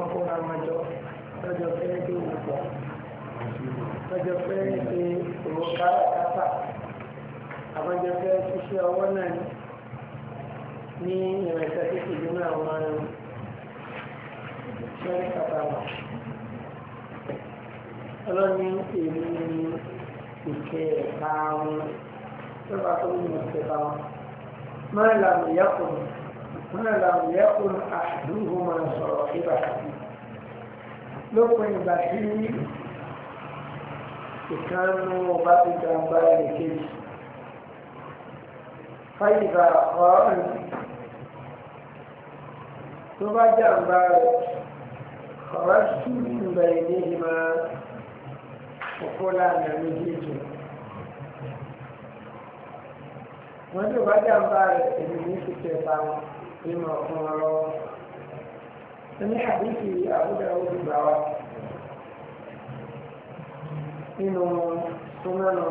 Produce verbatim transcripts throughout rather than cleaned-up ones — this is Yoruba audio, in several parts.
wọ́n kóra wọn jọ lọ́jọ́ fẹ́ dé wò pọ̀ lọ́jọ́ fẹ́ ṣe òwò káràkátà àbọ̀jọ́ fẹ́ ṣiṣẹ́ ọwọ́ náà ní ìrẹsẹ̀ títí nínú àwọn ṣẹ́rí kàtàlá ọlọ́ni èmi ní ìkẹ́ ẹ̀ka wọn tó bá tó ní ìkẹ́ ẹ̀ka wọn máa làmù yẹ́kùn máa làmù yẹ́kùn àdúgbò máa sọ̀rọ̀ ìbà lópin ìgbà tí ìkànnù ọba ti jàǹbá ẹ̀ kejì fáyìbà ọ̀rọ̀ tó bá jàǹbá rẹ̀ ọ̀rọ̀ ṣùgbọ́n ìgbà ilé ìmọ̀ òkú láàrin méjèèjì wọ́n tó bá jàǹbá rẹ̀ èmi ní ṣùkẹ́ bá wọn ìmọ̀ fún ọ̀rọ̀ ní àdíkì àbúdá olùgbà wa nínú súnmọ́nà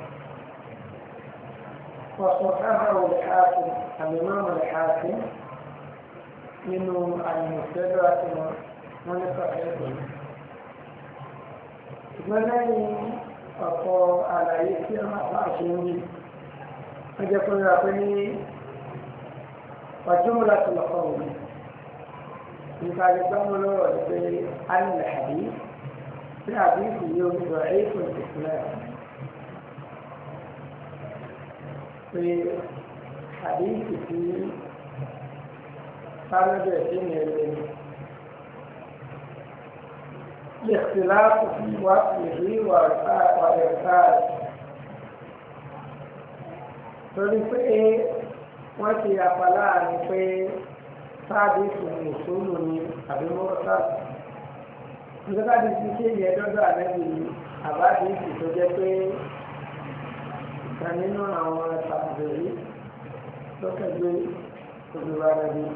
وصححه الحاكم الإمام الحاكم منه المستدرك من صحيحه لẹ́yìn ọ̀pọ̀ àlàyé tí a máa ṣe ń rí wọ́n jẹ́ kó rà pé ní ọjọ́ láti lọ́kọ̀ òun nípa gbọ́mọ́ lọ́rọ̀ ní pé a ní àdí tí àdí sì yóò gbọ́ ẹ̀kùn ìpínlẹ̀ pé àdí sì fi sáré sí ní ẹgbẹ́ الاختلاف في وصفه وإرساله torí pé wọ́n ti yàpá láàrin pé sáàdì fún ìṣòro ní àbímọ́sá nígbà tí ti ṣe yẹ dọ́dọ̀ àlẹ́bí àbáàdì ìsì tó jẹ́ pé ìkan nínú àwọn tàbí tó kẹgbẹ́ olùwà rẹ̀ bí.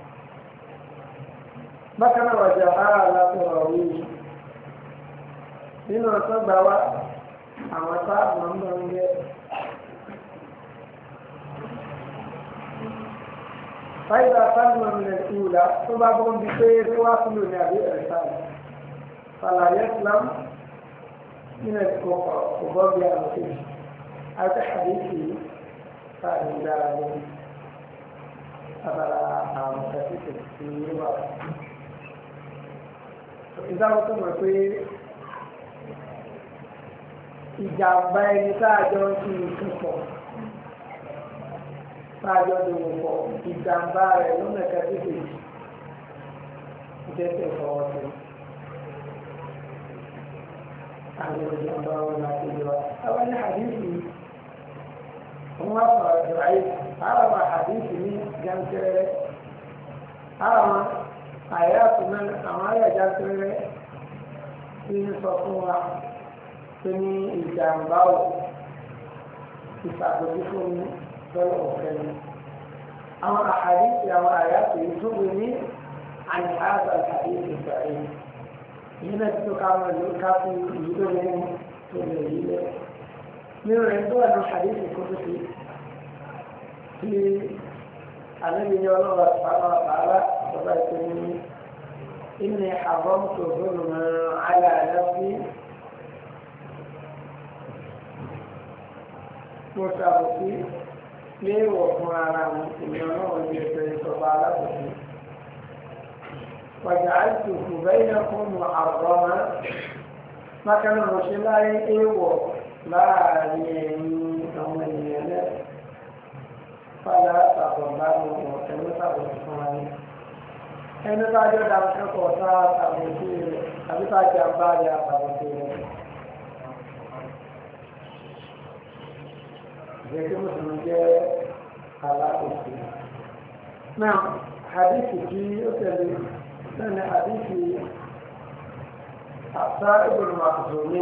bákan náà wàjà ara láti rọ̀ wíyí nínú ọ̀sán gbà wá àwọn sáàbù ń bọ̀ ń gẹ́ fáìlà fáìlà nílẹ̀ ìwúlá tó bá bọ́ ń bí pé tó wá sílò ní àbí ẹ̀rẹ́sà fàlàyé islam nínú ẹ̀kọ́ ọ̀bọ̀ bí àwọn kejì àti àdéhì káàdì dára ní abala àwọn kẹsìkì tí ó wà. ìdáwọ́ tó mọ̀ pé ìjàmbá ẹni táàjọ ń fi nǹkan pọ̀ táàjọ ń dòwò pọ̀ ìjàmbá rẹ̀ lọ́nà kẹ́kẹ́kẹ́ ìdẹ́sẹ̀ fọwọ́ sí àwọn ìjàmbá wọn láti yọ àwọn ní àdínkù wọn wá fọ àjọ ayé àwọn àdínkù ní jáńtẹ́rẹ́ àwọn àyà àtúná àwọn àyà jáńtẹ́rẹ́ tí ń sọ fún wa tó ní ìjàmbá ò ìfàgbọ́jú fún lọ́wọ́ ọ̀fẹ́ ni. àwọn àhàdìsí àwọn àyàtò ìtúbù ní àyàtò àhàdìsí ìgbàlẹ̀ yìí náà ti tó káwọn ìlú ká fún ìlú tó lé ní tó lè yí lẹ. nínú rẹ̀ tó wà ní àhàdìsí kó tó fi tí àlejò ní ọlọ́wọ́ àpárá àpárá ọba ìpinnu إني حرمت ظلما على نفسي mọ́sàbọ̀sí léèwọ̀ fún ara wọn ìyẹn náà ní ẹ̀fẹ́ ìsọ̀bà alábòsí. Wàjà àìsùkù bẹ́ẹ̀ fún mu àrọ́mà mákànnà mọ̀ṣẹ́ láyé éwọ̀ láàrin ẹ̀yìn àwọn ènìyàn náà. Fàlà àtàbọ̀bá mi wọ̀ ẹ̀mí sàbòsí fún wa ní. Ẹni bá jọ dá akẹ́kọ̀ọ́ sá àtàbòsí rẹ̀ àbí bá jẹ́ àbáyé àtàbòsí rẹ̀. Jadi maksudnya kalau itu. Nah, hadis ini okey. Dan hadis ini Asal ibn Makhzumi.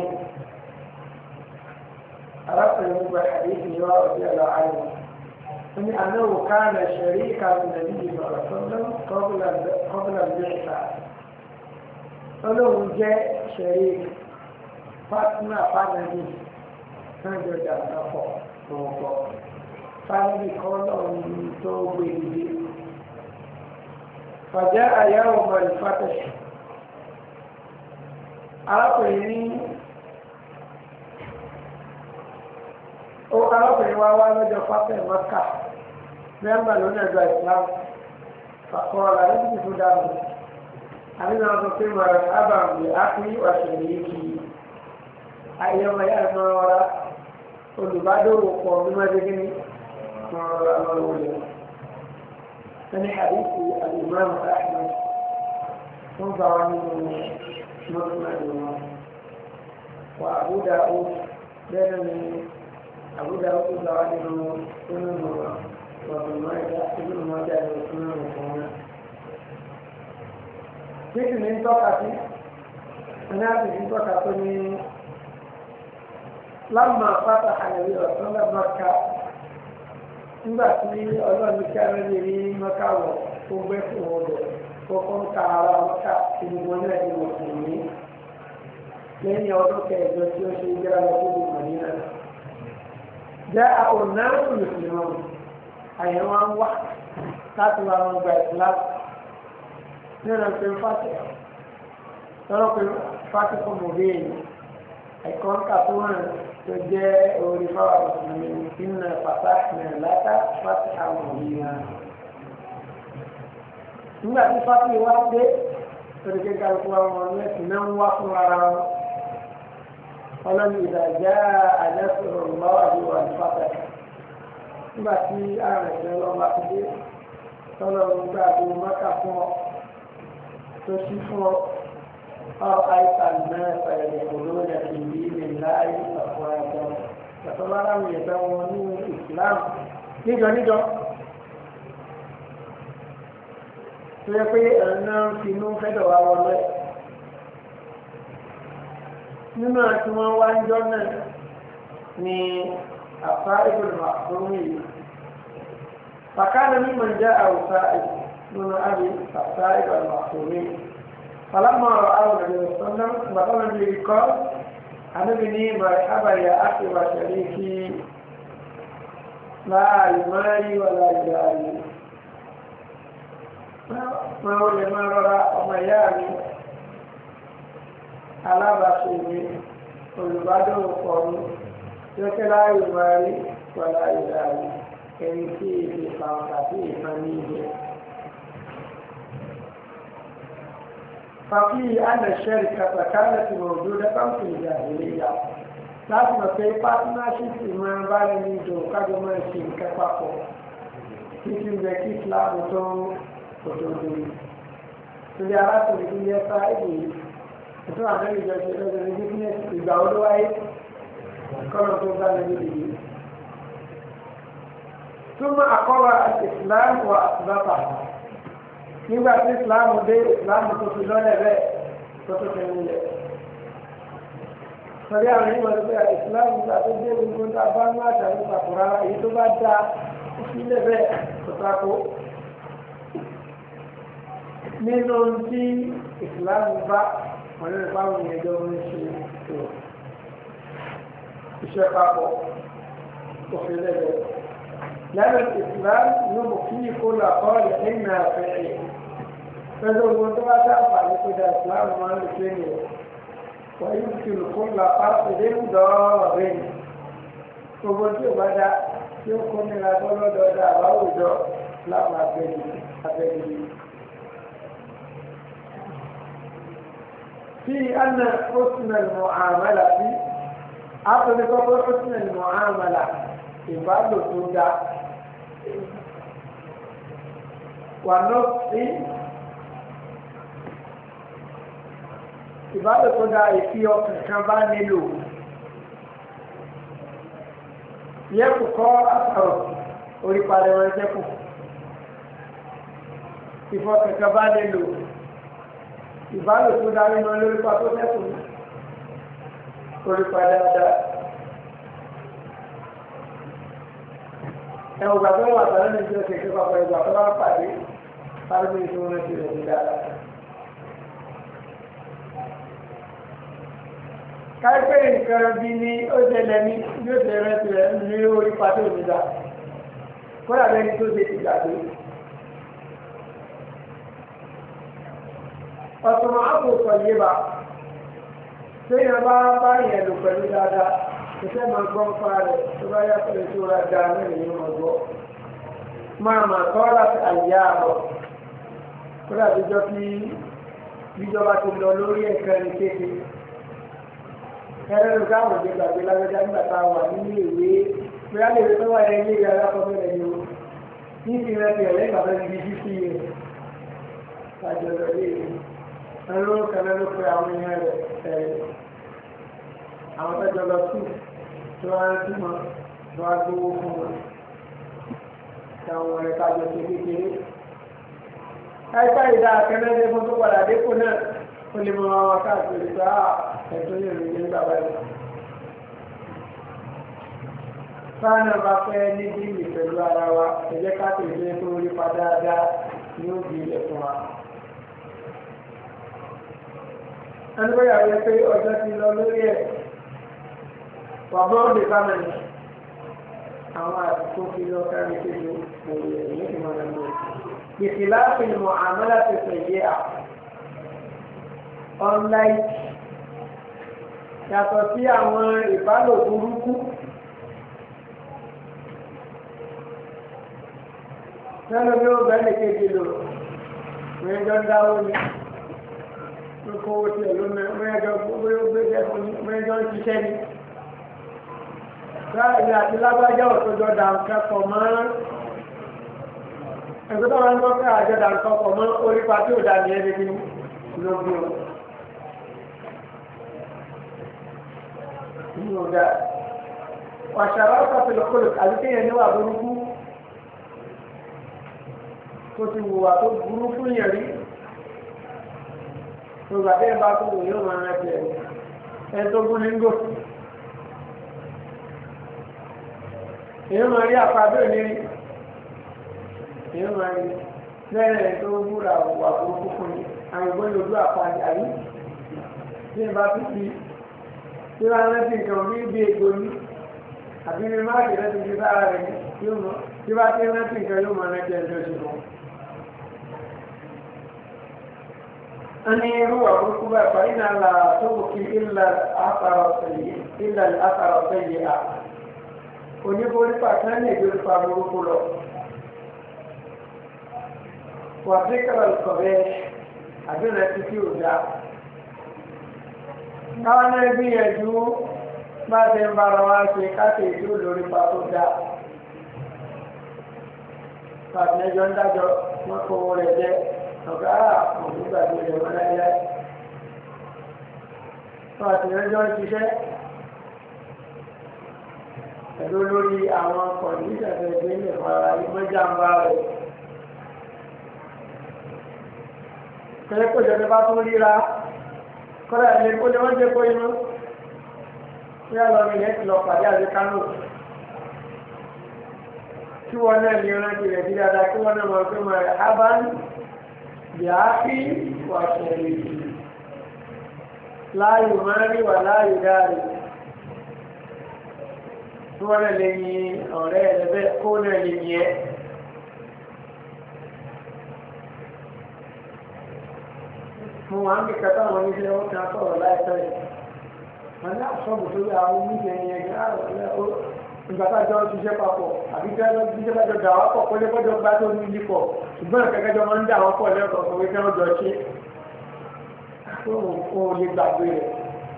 Arab yang berhadis ini dia adalah ini anhu kana syarika Nabi sallallahu alaihi wasallam qabla qabla al-bi'tsah. Kalau dia syarik partner partner ini kan dia dah apa? Ọ̀pọ̀ fámílì kan náà ní tó gbé ìdí. Fàjá àyáwò mọ̀ ìfàtẹ̀ṣù arákùnrin ní ó arákùnrin wá wá lọ́jọ́ pápẹ́ mọ́kà mẹ́mbà lónìí ẹ̀dọ́ islam kàkọ́ ọ̀la níbi tó dànù àbí náà sọ pé màrà ábàmì ápí wàṣẹ̀lẹ̀ yìí kì í ayẹmọ yá ẹ̀ máa rọra olùbádòwò pọ̀ mímọ́dé gíní máa rọra máa wọlé ẹni àdìsí al-Imam Ahmad wọ́n gbà wá nínú mọ́tòmọ́tò wọn wà Abu Dawud bẹ́ẹ̀ ni Abu Dawud gbà wá nínú nínú wọn wà bùnmọ́ ẹ̀dá nínú mọ́tò ẹ̀dá nínú wọn. Títí ní tọ́ka sí ẹni àti ní tọ́ka tó ní lámà pátá àyẹ̀wò ọ̀sán lẹ́mọ̀ká nígbà tí ọlọ́ọ̀ni kẹrin lè rí mọ́ká wọ̀ tó gbé fún wọn bẹ̀ kókó ń ka ara mọ́ká ìdìbò náà ní mùsùlùmí lẹ́yìn ọdún kẹjọ tí ó ṣe jẹ́ra lọ sí ìgbìmọ̀ nínú. jẹ́ àwọn náà mùsùlùmí àyẹ̀wò ń wá láti wá wọn gba ìsìláàmù nínú pé fásitì lọ́rọ̀ pé fásitì fún mòbíyìn ẹ̀kọ́ ń kà tó hàn tó jẹ́ orí fáwọn mùsùlùmí nínú pàtàkì náà látà fásitì àwọn òbí náà. nígbà tí fásitì wá dé torí pé kálukú àwọn ọmọ ẹ̀sìn náà ń wá fún ara wọn ọlọ́ni ìdájá àjẹsọ̀rọ̀ lọ́wọ́ àdúrà ní fásitì nígbà tí ààrẹ ìṣẹ́ lọ́wọ́ ti dé tọ́lọ́run gbàgbé mọ́kà fún ọ tó ṣí fún ọ ọ àìsàn náà fẹ̀rẹ̀ olóòrè ìlú ilẹ̀ láàyè ọ̀pọ̀ ẹ̀dọ́ ìyàtọ̀ lára mi ẹ̀fẹ́ wọn ní ìsìláàmù níjọ níjọ tó yẹ pé ẹ̀rọ ń fi inú fẹ́dọ̀ wá wọlé nínú àti wọn wá ń jọ náà ní àfá ìgbìmọ̀ àkórí yìí fàkánà mímọ̀ jẹ́ àwùsá nínú àbí àfá ìgbìmọ̀ àkórí فلما رأوا النبي صلى الله عليه وسلم بطل النبي قال أنا بني مرحبا يا أخي وشريكي لا يماري ولا يجاري ما هو لما رأى أمياني على بشيري olùbádọ́ ọ̀pọ̀rún lọ́kẹ́ láàyè máa rí wọlá ìdárí ẹni tí èdè ìpàwọn àti ìfàn ní ilẹ̀. fàfí àlẹ́ṣẹ́rì kàtàkálẹ̀ tí wọ́n dúró dẹ́kọ̀ fún ìjà ìléyà láti mọ̀ pé pátínásìtì máa bá nínú ìjọ kájọ máa ṣe nǹkan papọ̀ títí ń bẹ kí ìsìláàmù tó òdòdó torí arákùnrin ní ẹ̀fà èdè ètò àmẹ́rin ìjọ ṣe lọ́dọ̀ ní bísínẹ́sì ìgbà olówáyé kọ́nà tó bá lẹ́nu ìdílé. túmọ̀ àkọ́wà ìsìláàmù wa àtúbàtà nígbà tí ìsìláàmù dé ìsìláàmù tó fi lọ́lẹ̀ bẹ́ẹ̀ tó tó fi nílẹ̀. sọ̀rí àwọn ìmọ̀ tó bẹ́ẹ̀ ìsìláàmù tó tó dé gbogbo tó bá ń wá àtàrí pàtó rárá èyí tó bá dá ó fi lẹ̀ bẹ́ẹ̀ tó tako. nínú tí ìsìláàmù bá wọ́n ní ìpáwọn ìyẹjọ́ ń ṣe ètò iṣẹ́ papọ̀ òfin lẹ́gbẹ̀ẹ́. lẹ́nu ìsìláàmù ló mú kí ìkólà kọ́ọ̀lù nínú àfẹ́rẹ́ pẹ̀lú ogun tó bá dáàbà ní kó dá ìsìláàmù máa ń lè pé ní wọ́n yóò fi ìkólà pàṣẹ ń dọ́ọ̀rọ̀ rẹ̀ ní gbogbo tí ò bá dá tí ó kó nira lọ́dọọdọ àbáwòjọ láwọn abẹ́ni. في أن حسن المعاملة أقول لكم حسن المعاملة يفعل تودا والنصف يفعل تودا يفيو كمان نلو يبقى أثر وريبال وجهكم يفعل كمان نلو ìbálò tó darí lọ lórí pa tó tẹ́kùn orí pa dáadáa ẹ̀wọ̀n gbà tó wà tàbí ní ìjọ kẹ̀kẹ́ papọ̀ ìgbà tó bá pàdé sáré ní ìṣòro rẹ̀ ti rẹ̀ ní dáadáa. káyipẹ́ nǹkan bí ní ó ṣẹlẹ̀ ní bí ó ṣe rẹ̀ ti rẹ̀ ní orí pa tó ní dá kódà lẹ́ni tó ṣe ti gbàgbé. ọ̀sùnmọ̀ àpò sọ̀yẹ́bà téèyàn bá bá yẹn lò pẹ̀lú dáadáa ìfẹ́ máa gbọ́ pa rẹ̀ tó bá yàtọ̀ ètò ra dáa náà lèyìn máa gbọ́ máa mà tọ́ láti àyà àbọ̀ kódà bíjọ́ kí bíjọba ti lọ lórí ẹ̀ka ẹni kéde ẹ̀rẹ́ ló káwọn òde gbàgbé lágbẹ́já nígbà tá a wà nínú ìwé bóyá lè tó wáyé ilé ìwé alákọ̀ọ́bẹ̀rẹ̀ ni o ní ìfìrẹ́ ti ẹ̀lẹ́ ìgbàgbé ibi fífi rẹ̀ lájọ lọ lé ìwé ẹ̀rọ kẹlẹ́ ló pe àwọn èèyàn rẹ̀ ẹ̀ àwọn tẹ́jọ lọ sí tó wá ń túmọ̀ tó wá gbówó fún wọn táwọn ọ̀rẹ́ kájọ ṣe kékeré káyipá ìdá akẹ́lẹ́dẹ́ fún tó padà dépò náà ó lè mọ àwọn káàkiri tó á ẹ̀tọ́ yẹn lè ní bàbá yìí. Fáànà bá fẹ́ níbi ìlú pẹ̀lú ara wa ẹ̀jẹ̀ káàkiri tó yẹ kó rí pa dáadáa ní òbí ilẹ̀ fún wa. ẹni bóyá wí pé ọjọ́ ti lọ lórí ẹ̀ wàbọ̀ òde kámẹ́lì àwọn àtúntò fi lọ kárí kéde òwe ẹ̀yìn tí wọ́n lọ lórí. بخلاف المعاملة السيئة online yàtọ̀ sí àwọn ìbálò burúkú lẹ́nu bí ó bẹ́ẹ̀ lè kéde lò mẹ́jọ dáwó ni lókò owó tí ẹ̀lú mẹ́jọ mẹ́jọ ń ṣiṣẹ́ ni láàrin àti lágbájá òtòjọ́ dà ń kẹ́kọ̀ọ́ máa ẹgbẹ́ tó wá ń gbọ́ pé àjọdà nǹkan pọ̀ mọ́ orí pa tí ò dá ní ẹni nínú lóbi o. Ní ọ̀gá, wàṣàrà ọ̀sán fi lọ́kọ̀lù àti kéèyàn níwà burúkú tó ti wùwà tó burú fún yẹn rí. Yorùbá bẹ́ẹ̀ bá tó wù yóò máa rántí ẹ̀ ẹ̀ tó gún ní ngò. Èèyàn máa rí àpàdé òní èèyàn máa rí bẹ́ẹ̀ tó múra wà burúkú fún mi àwọn ìgbọ́n lójú àpàdé àyí tí ẹ bá tún fi tí wọ́n rántí nǹkan bí bí egbò ní àbí ní máàkì rántí fi sára rẹ̀ ní yóò mọ̀ tí wọ́n ti rántí nǹkan yóò máa rántí ẹjọ́ ṣe mọ́. a ní irú wà burúkú bá ẹ̀fà iná la tó wù kí ilà àtàrọ̀ sẹ́yìn à oníborípa kan ní ìdórípa burúkú lọ. وذكر القبيح أدنى تتيودا كان يبيجو ما تنبرواسي كاتيجو لوري باتودا فاتنا جوندا جو مكوري جي نوكا مكوكا جي جمانا إلي فاتنا جون تيشي ẹ̀dọ́ lórí àwọn kọ̀ǹdíṣà tó gbé ní ìfara ìmọ̀jàmbá rẹ̀. kẹ́lẹ́ kó jẹ́ bá tún ríra kọ́lá ẹ̀lẹ́ kó jẹ́ wọ́n jẹ́ kó inú tí a lọ nílẹ̀ ti lọ pàdé àti kánò tí wọ́n náà ní ọ̀nà ìrẹ̀ sí dáadáa kí wọ́n náà mọ̀ pé mọ̀ rẹ̀ abán yàáfí wà ṣẹlẹ̀ láàyò máa rí wà láàyò dáàrí tí wọ́n náà lè yin ọ̀rẹ́ ẹ̀lẹ́bẹ̀ kó náà lè yẹ mo wà ń bí kẹta àwọn oníṣẹ́ wọn kan sọ̀rọ̀ láìpẹ́ yìí wọn ní àṣọ́bù tó yẹ àwọn oníṣẹ́ yẹn ní àrùn ìgbàta jọ ṣiṣẹ́ papọ̀ àbí jẹ́ ṣiṣẹ́ bá jọ dà wá pọ̀ kólé kọjọ gbá tó ní ilé pọ̀ ṣùgbọ́n kẹ́kẹ́ jọ máa ń dà wọ́n pọ̀ lẹ́kọ̀ọ́ fún wípé wọ́n jọ ṣe kó o lè gbàgbé rẹ̀.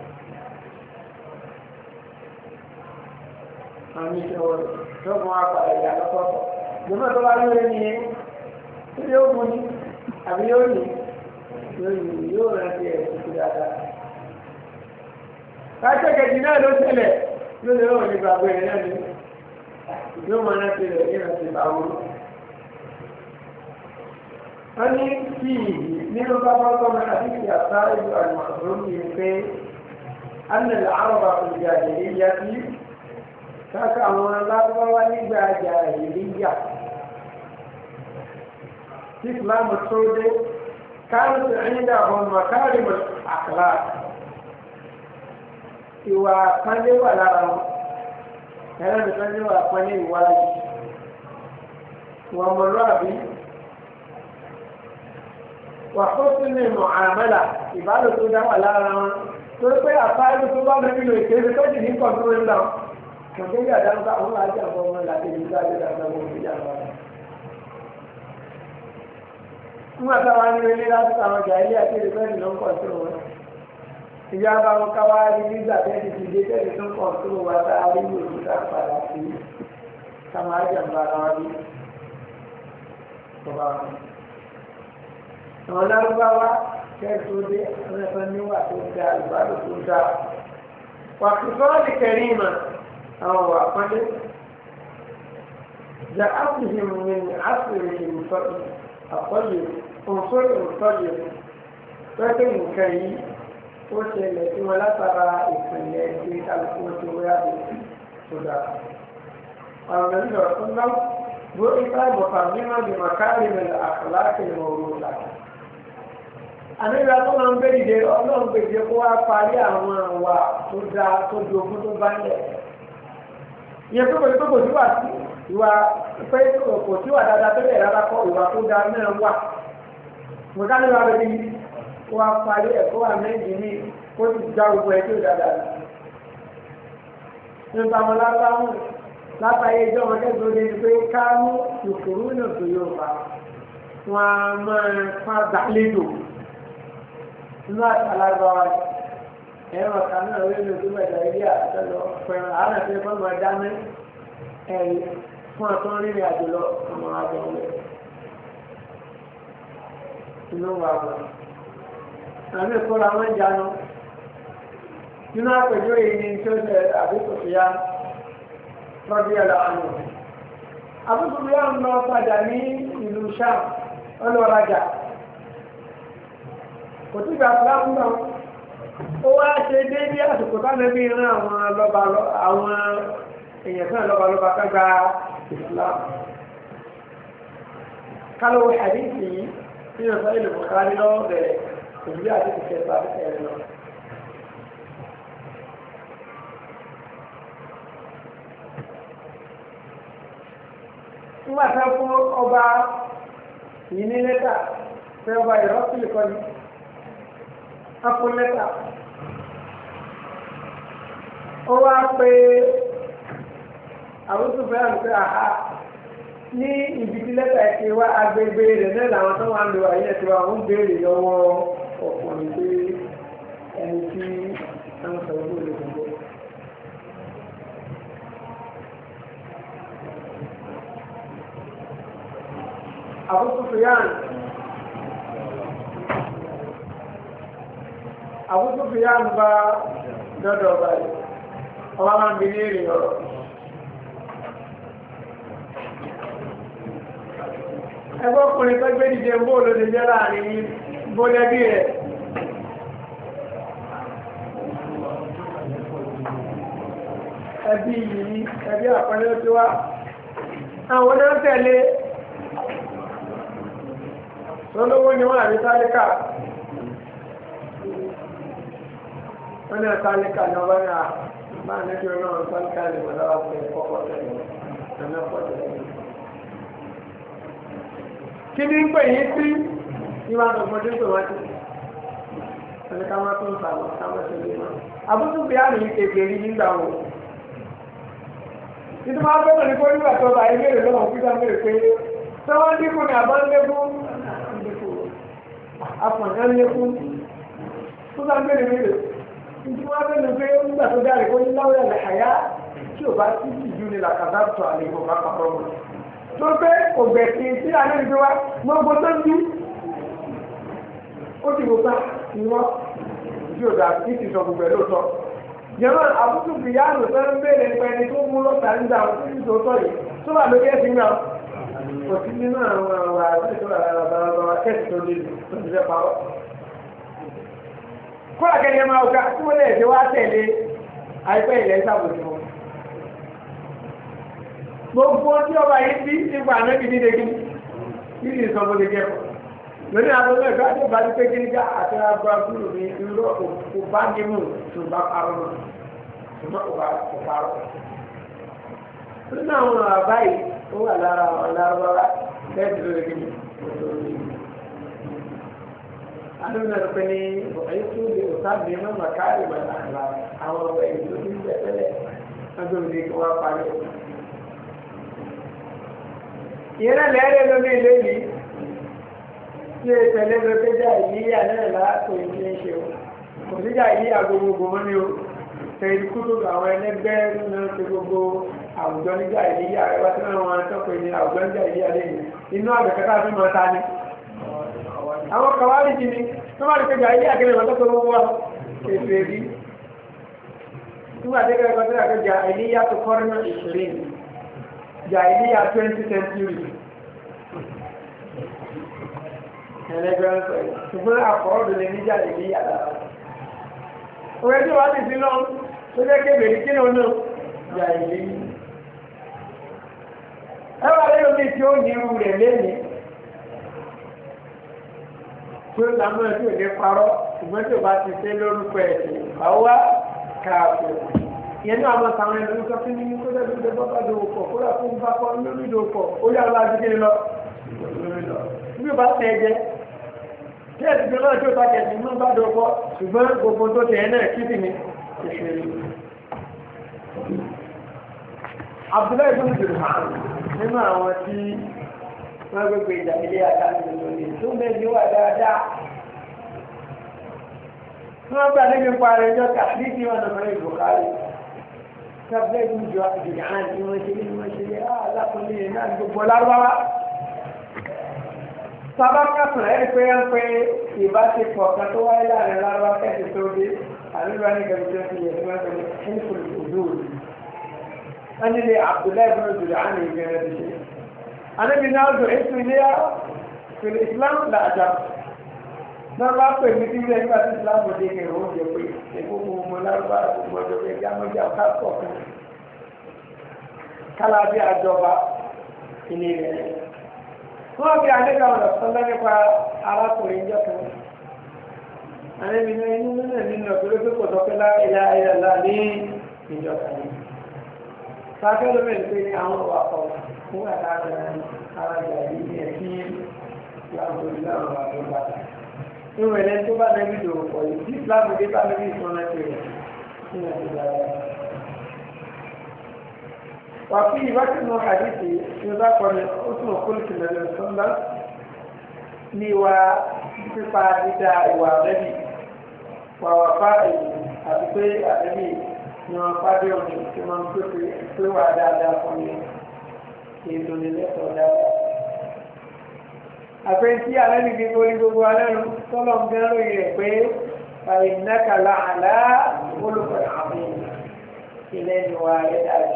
àwọn oníṣẹ́ wọn tó mọ apàdé ìyá lọ́kọ̀ọ̀kọ̀ ìgbìmọ̀ tó bá lóore ní ẹ yóò mú ní àbí yóò ní yóò rántí ẹ̀ tuntun dáadáa. káṣẹ́ kejì náà ló ṣẹlẹ̀ ló lè wọ́n ní gbàgbé rẹ̀ náà ní yóò máa rántí rẹ̀ ní ìrántí ìbáwó. wọ́n ní kí nínú bábá kọ́mọ àti àṣà ìlú àlùmọ̀ọ́rọ́ mi pé ánàlẹ́ àrọ̀bà kò jà jẹ̀lé yá sí káàkiri àwọn alábọ́wá nígbà àjà ìlíyà tí ìsìlámù tó dé كانت عندهم مكارم الأخلاق ìwà àpọ́nlé wà lára wọn ẹ̀rọ nìkan ní wà àpọ́nlé ìwádìí wọn mọ̀lúàbí wà fún sínú ìmọ̀ àmàlà ìbálò tó dá wà lára wọn torí pé àpárí tó bá lórí lò ìkéde tó jì ní kọ̀ọ̀tún ńlá kọ̀ọ̀tún bí àdáńtà àwọn àjẹ́ àwọn ọmọ ìlàdé ìlú àjẹ́ àgbàgbọ́ ìjà lọ. nígbà táwa ní ilé láti àwọn ọjà ilé àti ìrẹ́pẹ́ẹ́nì ló ń kọ̀ọ̀tún wọn. ìyá bá wọn káwá rí nígbà tẹ́lẹ̀ ti dé tẹ́lẹ̀ tó ń kọ̀ọ̀tún wa tá a rí ìlú ká padà sí káwọn àjẹ́ àgbàrá wa bí. àwọn lárúbáwá kẹ́ẹ̀tọ́ dé àwọn ẹ̀fọn níwà tó ga ìbálò tó ga wà kí sọ́ọ̀lì kẹrí ìmọ̀ àwọn wà pọ́nlé jà áfìhìm ní áfìhìm àpọ́lẹ̀ òǹfọ́lẹ̀ òǹfọ́lẹ̀ pẹ́pẹ́ nǹkan yìí ó ṣẹlẹ̀ tí wọ́n látara ìpìlẹ̀ tí kálukú tó wáyà tó ga àwọn ẹ̀rọ tó ń náà bó ipá ìbọ̀fà mímọ́ bí màkàrí mẹ́lẹ̀ àkàlákì ìmọ̀rún là. Àníbi àtọ́ máa ń gbé ìdè ọlọ́run gbèdé kó wá parí àwọn àwà tó da tó di ogún tó bá ń lẹ̀. Ìyẹn tó kòtò tó kò sí wà sí ìwà pé kò sí wà dáadáa tó lẹ̀ rárá kọ́ ìwà tó da náà wà. Mo ká nípa bẹ́ẹ̀ ni kó wá parí ẹ̀ kó wà méjì ní kó sì já gbogbo ẹ̀ tó dáadáa. Nípa àwọn lábáwọn látàyé ìjọ wọn kẹ́gbẹ́ ní pé káánú ìkòrú náà tó yóò bá wọn a máa padà lédò nínú àtàlágbára ẹ̀rọ kan náà wọ́n lè tó mẹ́ta ilé àtẹ́lọ pẹ̀lú àwọn àti ẹ̀fọ́ máa dáná ẹ̀rí fún àtọ́ rírìn àjò lọ ọmọ àjọ ọ̀lẹ́ inú wa wọ̀ àmì ìkọ́ra wọn ń jánu nínú àpèjọ yìí ni tó ṣe àbíkò sí yá rọ́bí ẹ̀lá àánú. Àbúkùnrin yà ń lọ padà ní ìlú Ṣáà ọlọ́rajà. Kò tí gbà fúláwù náà. Ó wá ṣe déédéé àsìkò táwọn bí rán àwọn lọ́ba àwọn èèyàn fún lọ́ba lọ́ba kágbá ìsìlámù. Kálọ̀ àdínkì yìí tí yóò sọ ìlú Bùkárí lọ́wọ́ bẹ̀rẹ̀ òbí àti ìkẹta àti ẹ̀rọ lọ. Nígbà tí wọ́n fún ọba yìí ní lẹ́tà fẹ́ ọba ìrọ́sìlì kọ́ ni wọ́n fún lẹ́tà ó wá pé àwọn tó fẹ́ àlùfẹ́ àhá ní ibi tí lẹ́tà ẹ̀ ti wá agbègbè rẹ̀ náà làwọn tó wà ń lo àyẹ̀ tí wọ́n ń béèrè lọ́wọ́ ọkùnrin pé ẹni tí wọ́n sọ ojú olè gbogbo. Abu Sufyan Abu Sufyan bá dọ́dọ̀ báyìí ọba máa ń bí ní èrè ọ̀rọ̀ ẹgbẹ́ ọkùnrin tó gbé dìde ń bó olóde jẹ́ láàrin bólẹ́bí rẹ̀ ẹbí yìí ẹbí àpẹẹrẹ tó wá àwọn náà tẹ̀lé lọ́lọ́wọ́ ni wọ́n àrí tálíkà wọ́n ní àtálíkà ní ọba ní àmà nẹ́bí ọlọ́run tálíkà ní ọ̀dáwà fún ẹ̀kọ́kọ́ tẹ̀lé ẹ̀nà pọ̀tẹ̀ kí ní pè yí sí ìwà àtọ̀gbọ́dé pè wọ́n ti ẹni ká má tó ń sàmọ́ ká má ṣe lé wọn àbútú bí àmì kékeré nígbà wo títí máa bẹ́ẹ̀ ní kó nígbà tó bá ilé rẹ̀ lọ́wọ́ fífà mẹ́rẹ̀ pé tí wọ́n dínkù ní àbá ń lékún afọ̀nà ń lékún fúnra mẹ́rẹ̀ mẹ́rẹ̀ títí máa bẹ́ẹ̀ ní pé nígbà tó dáre kó ní láwùrẹ̀ lẹ̀ àyá tí ò bá sí ìjú ni làkàtà tó àlè ìbò bá pàpọ̀ mọ́ tó pé ògbẹ̀sì tí a lẹ́nu wá gbogbo tó ń dú ó ti gbogbo ìwọ́n tí ò dà sí ti sọ gbogbo ẹ̀ lóòótọ́ jẹ́mọ́ àbúkù fìyàrù tó ń bèèrè pẹ̀lú tó mú lọ́ta ń dà ó sí tòótọ́ yìí tó wà lórí ẹ̀sìn náà kò sí nínú àwọn àwọn àti tó wà lára bàbá kẹ́sì tó lè tó ti fẹ́ parọ́. kó àkẹ́yẹ máa ga tí wọ́n lè ṣe wá tẹ̀lé àìpẹ́ ilẹ̀ ìsàbòsí wọn. gbogbo tí ọba yìí bí nípa ànábì ní dèkí kí ni ìsọmọ lè jẹ́ lórí àwọn ọmọ ẹ̀ka tó bá ti pé kíní ká àti àgbà búrò ní irú kò bá nímú tó bá parọ́ náà ṣùgbọ́n kò bá kò parọ́. nínú àwọn àbá yìí ó wà lára àwọn lárúbáwá bẹ́ẹ̀ tó lè kíní. adúlọ̀ náà pé ní èyí tó lè ọ̀sán mi náà mà káàdì mà àgbà àwọn ọmọ èyí tó ti ń bẹ̀ tẹ́lẹ̀ lọ́dún ní kí wọ́n parí. ìyẹn náà lẹ́rẹ̀ẹ́ lómi ilé yìí tí ó tẹ̀lé lọ pé jà ìyíyà náà láàtò ìdí ń ṣe o kò sí jà ìyíyà gbogbogbò mọ́ ni o tẹ̀lé kúrò àwọn ẹlẹ́gbẹ́ náà ti gbogbo àwùjọ níjà ìyíyà rẹ̀ wá sí náà wọn tọ́pọ̀ ní àwùjọ níjà ìyíyà lẹ́yìn inú àgbẹ̀kẹ́ta fi mọ́ ta ni. àwọn kàwárí jì ní tó máa rí pé jà ìyíyà kẹrẹ lọ́tọ́ gbogbo wa ètò èrí nígbà tí kẹrẹ kọjá pé jà ìyíyà tó kọ́rin náà ìṣòrí jà ìyíyà twenty century ẹlẹgbẹ́ ń sọ yìí ṣùgbọ́n àkọ́ọ̀dù lè níjà lè ní yàrá òwe tí wàá ti sí náà tó jẹ́ kébèrè kí ni ó náà jà ìlú yìí ẹ wà lẹ́nu mi tí ó ní irú rẹ̀ lẹ́nu tó lámú ẹ̀ tí ò lè parọ́ ṣùgbọ́n tí ò bá ti ṣe lórúkọ ẹ̀sìn àwa káàpọ̀ ìyẹn náà àwọn sàwọn ẹni tó fi ní kó dẹ́gbẹ́ dẹ́ bọ́bá dòwò pọ̀ kó dà fún bá pọ̀ lórí dòwò pọ̀ ó yà láti kí ni lọ bí o bá tẹ̀ ẹ jẹ́ tí ẹ̀ ti gbé náà tí ó tàkẹ̀ sí mọ́ bá dọ̀pọ̀ ṣùgbọ́n gbogbo tó tẹ̀ ẹ́ náà kí sì ní ìṣẹ̀lẹ̀. Abdullahi bin Jurhan nínú àwọn tí wọ́n gbégbé ìjà ilé àtàlẹ́ lórí tó mẹ́rin wà dáadáa. Wọ́n gbà níbi parí ẹjọ́ kàfí tí wọ́n nà mọ́rin Bukhari. Abdullahi bin Jurhan ni wọ́n ṣe ní wọ́n ṣe ní alákùnrin náà gbogbo lárúbáwá. Sábà kásùn ẹ̀rí pé ń pe ìbáṣepọ̀ kan tó wáyé láàrin lárúbá kẹ́sì tó dé àríwá ní gẹ̀ẹ́gẹ́ tó fi yẹ fún ẹgbẹ́ ní ẹnìkùn òdòdó. Wọ́n nílé Abdullahi bin Jurhan ní ìgbẹ̀rẹ̀ ti ṣe. Àníbi náà dùn ètò ilé fèrè Islam làjà. Náà bá pè mí sí ilé nígbà tí Islam kò dé kẹrù oúnjẹ pé èkó fún ọmọ lárúbá gbogbo ọjọ́ pé jámọ́jà káàkọ̀ kan. Kálá bí àjọba ilé rẹ̀. Wọ́n bí àdéhùn ọ̀rọ̀ sọ́lá nípa arákùnrin ìjọ kan. Àníbi náà inú náà nínú ọ̀pẹ̀lẹ́ pé kò tọ́pẹ́ láìlá ìlàlá ní ìjọ kan. Sáfẹ́ ló mẹ́rin pé ní àwọn ọ̀wà kọ̀ fún àdáàrẹ ara ìjà yìí ní ẹ̀kí láàbò ìlànà àwọn bàtà. Nínú ẹ̀lẹ́ tó bá nẹ́bí dòwò pọ̀ yìí, tí ìsìláàmù dé bá nẹ́bí ìsọ́nà tirẹ̀ nínú ìjọba rẹ̀. وفي وقت حديث يذكر اسم خلق النبي صلى الله عليه وسلم نيوا بفادتا وغني ووفاء أبقي أبقي نيوا فاديون كما نقول في وعدادا فني يدون الله صلى àfẹ́ntí alẹ́ni gbogbo ní gbogbo alẹ́nu tọ́lọ̀ ń gẹ́rọ rẹ̀ pé fàìnákàlá àlá olùkọ́ àmì ilẹ̀ ìwà ẹ̀dájú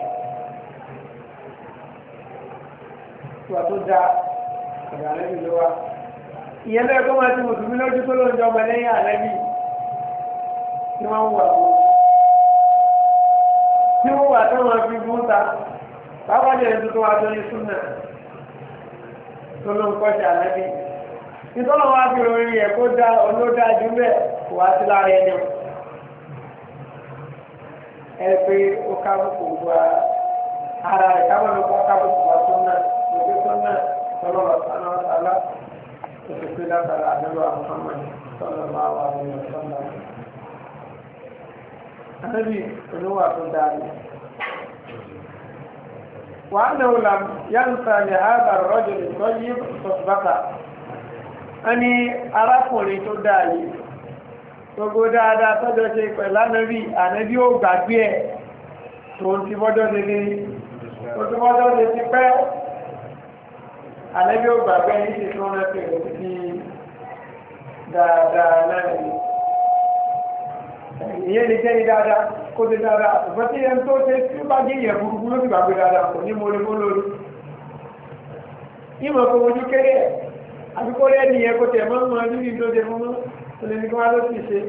wà tó dá ọ̀dọ̀ àlẹ́bí ló wá. ìyẹn lẹ́yìn kọ́ máa ti mùsùlùmí lójú tó ló ń jọ ọmọ lẹ́yìn àlẹ́bí tí wọ́n ń wà wò. tí wọ́n wà tó wọn fi gún ta báwa jẹ́ tuntun wa tó ní súnà tó ló ń kọ́ṣẹ́ àlẹ́bí. nítorí wọn á fi orin yẹ kó dá olódà jù bẹ́ẹ̀ kó wá sí lára ẹni. ẹ pé ó kábùkù wá ara rẹ̀ kábùkù wá kábùkù wá súnà. Sọ́nà sọ́lọ́wọ́ sọ́nà ọ̀tàlá tó ti pé látara àdúrà Muhammad sọ́nà máa wà ní ọ̀sánà. Ànábì oníwà tó dáadé. Wàá náà làm yáǹsà ní àbà rọ́jò lè tọ́ yí sọ̀tùbátà. A ní arákùnrin tó dáadé. Gbogbo dáadáa tọ́jọ́ ṣe pẹ̀lú ànábì, ànábì ó gbàgbé ẹ̀ tó ń ti bọ́jọ́ ṣe ní. Tó ti bọ́jọ́ ṣe ti pẹ́. Àlẹ́bí ó gbàgbé ní ṣe tó rẹ́ pẹ̀lú títí dáadáa láàrin. Ìyẹn lè jẹ́ ní dáadáa kó ti dáadáa. Ìfẹ́ tí ẹni tó ṣe tí ó bá gé ìyẹn burúkú ló ti gbàgbé dáadáa kò ní mo lè mú lórí. Ìmọ̀ kò mojú kéré ẹ̀. Àbí kó rẹ́ ní ẹ kó tẹ̀ mọ́ mọ́ níbi tó ṣe fún mọ́. Ó lè ní kí wọ́n ló sì ṣe.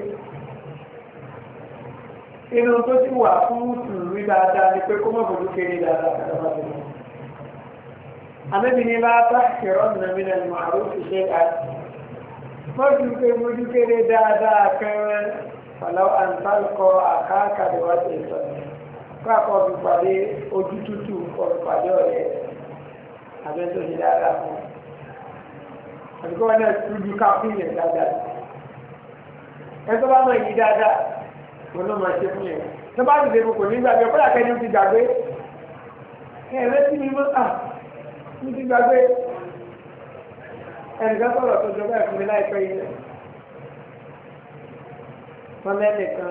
Inú tó ti wà fún mùsùlùmí dáadáa ni pé kó mọ̀ fojú kéré dáadáa kàdàbà tó mọ̀. Àmẹ́bí bá tàkìrọ̀ nàmínà màrú fi ṣe àti mọ́jú pé mójú kéré dáadáa kẹrẹ pàlọ́ àǹtálùkọ àkáàkàdé wá sí ìsọ̀nà káàkọ́ fi pàdé ojú tútù kọ́ fi pàdé ọ̀rẹ́ abẹ́ tó ṣe dáadáa fún àdúgbò wọn náà tújú káfíìnì dáadáa ẹ tó bá mọ̀ yìí dáadáa wọn náà máa ṣe fún yẹn tó bá ti dèbò kò ní gbàgbé kó làkẹ́ ní ti gbàgbé ẹ̀rẹ́ tí mi mọ́ à ní ti gbàgbé ẹnìkan sọ̀rọ̀ tó jọba ẹ̀fún mi láìpẹ́ yìí wọn lẹ́nìkan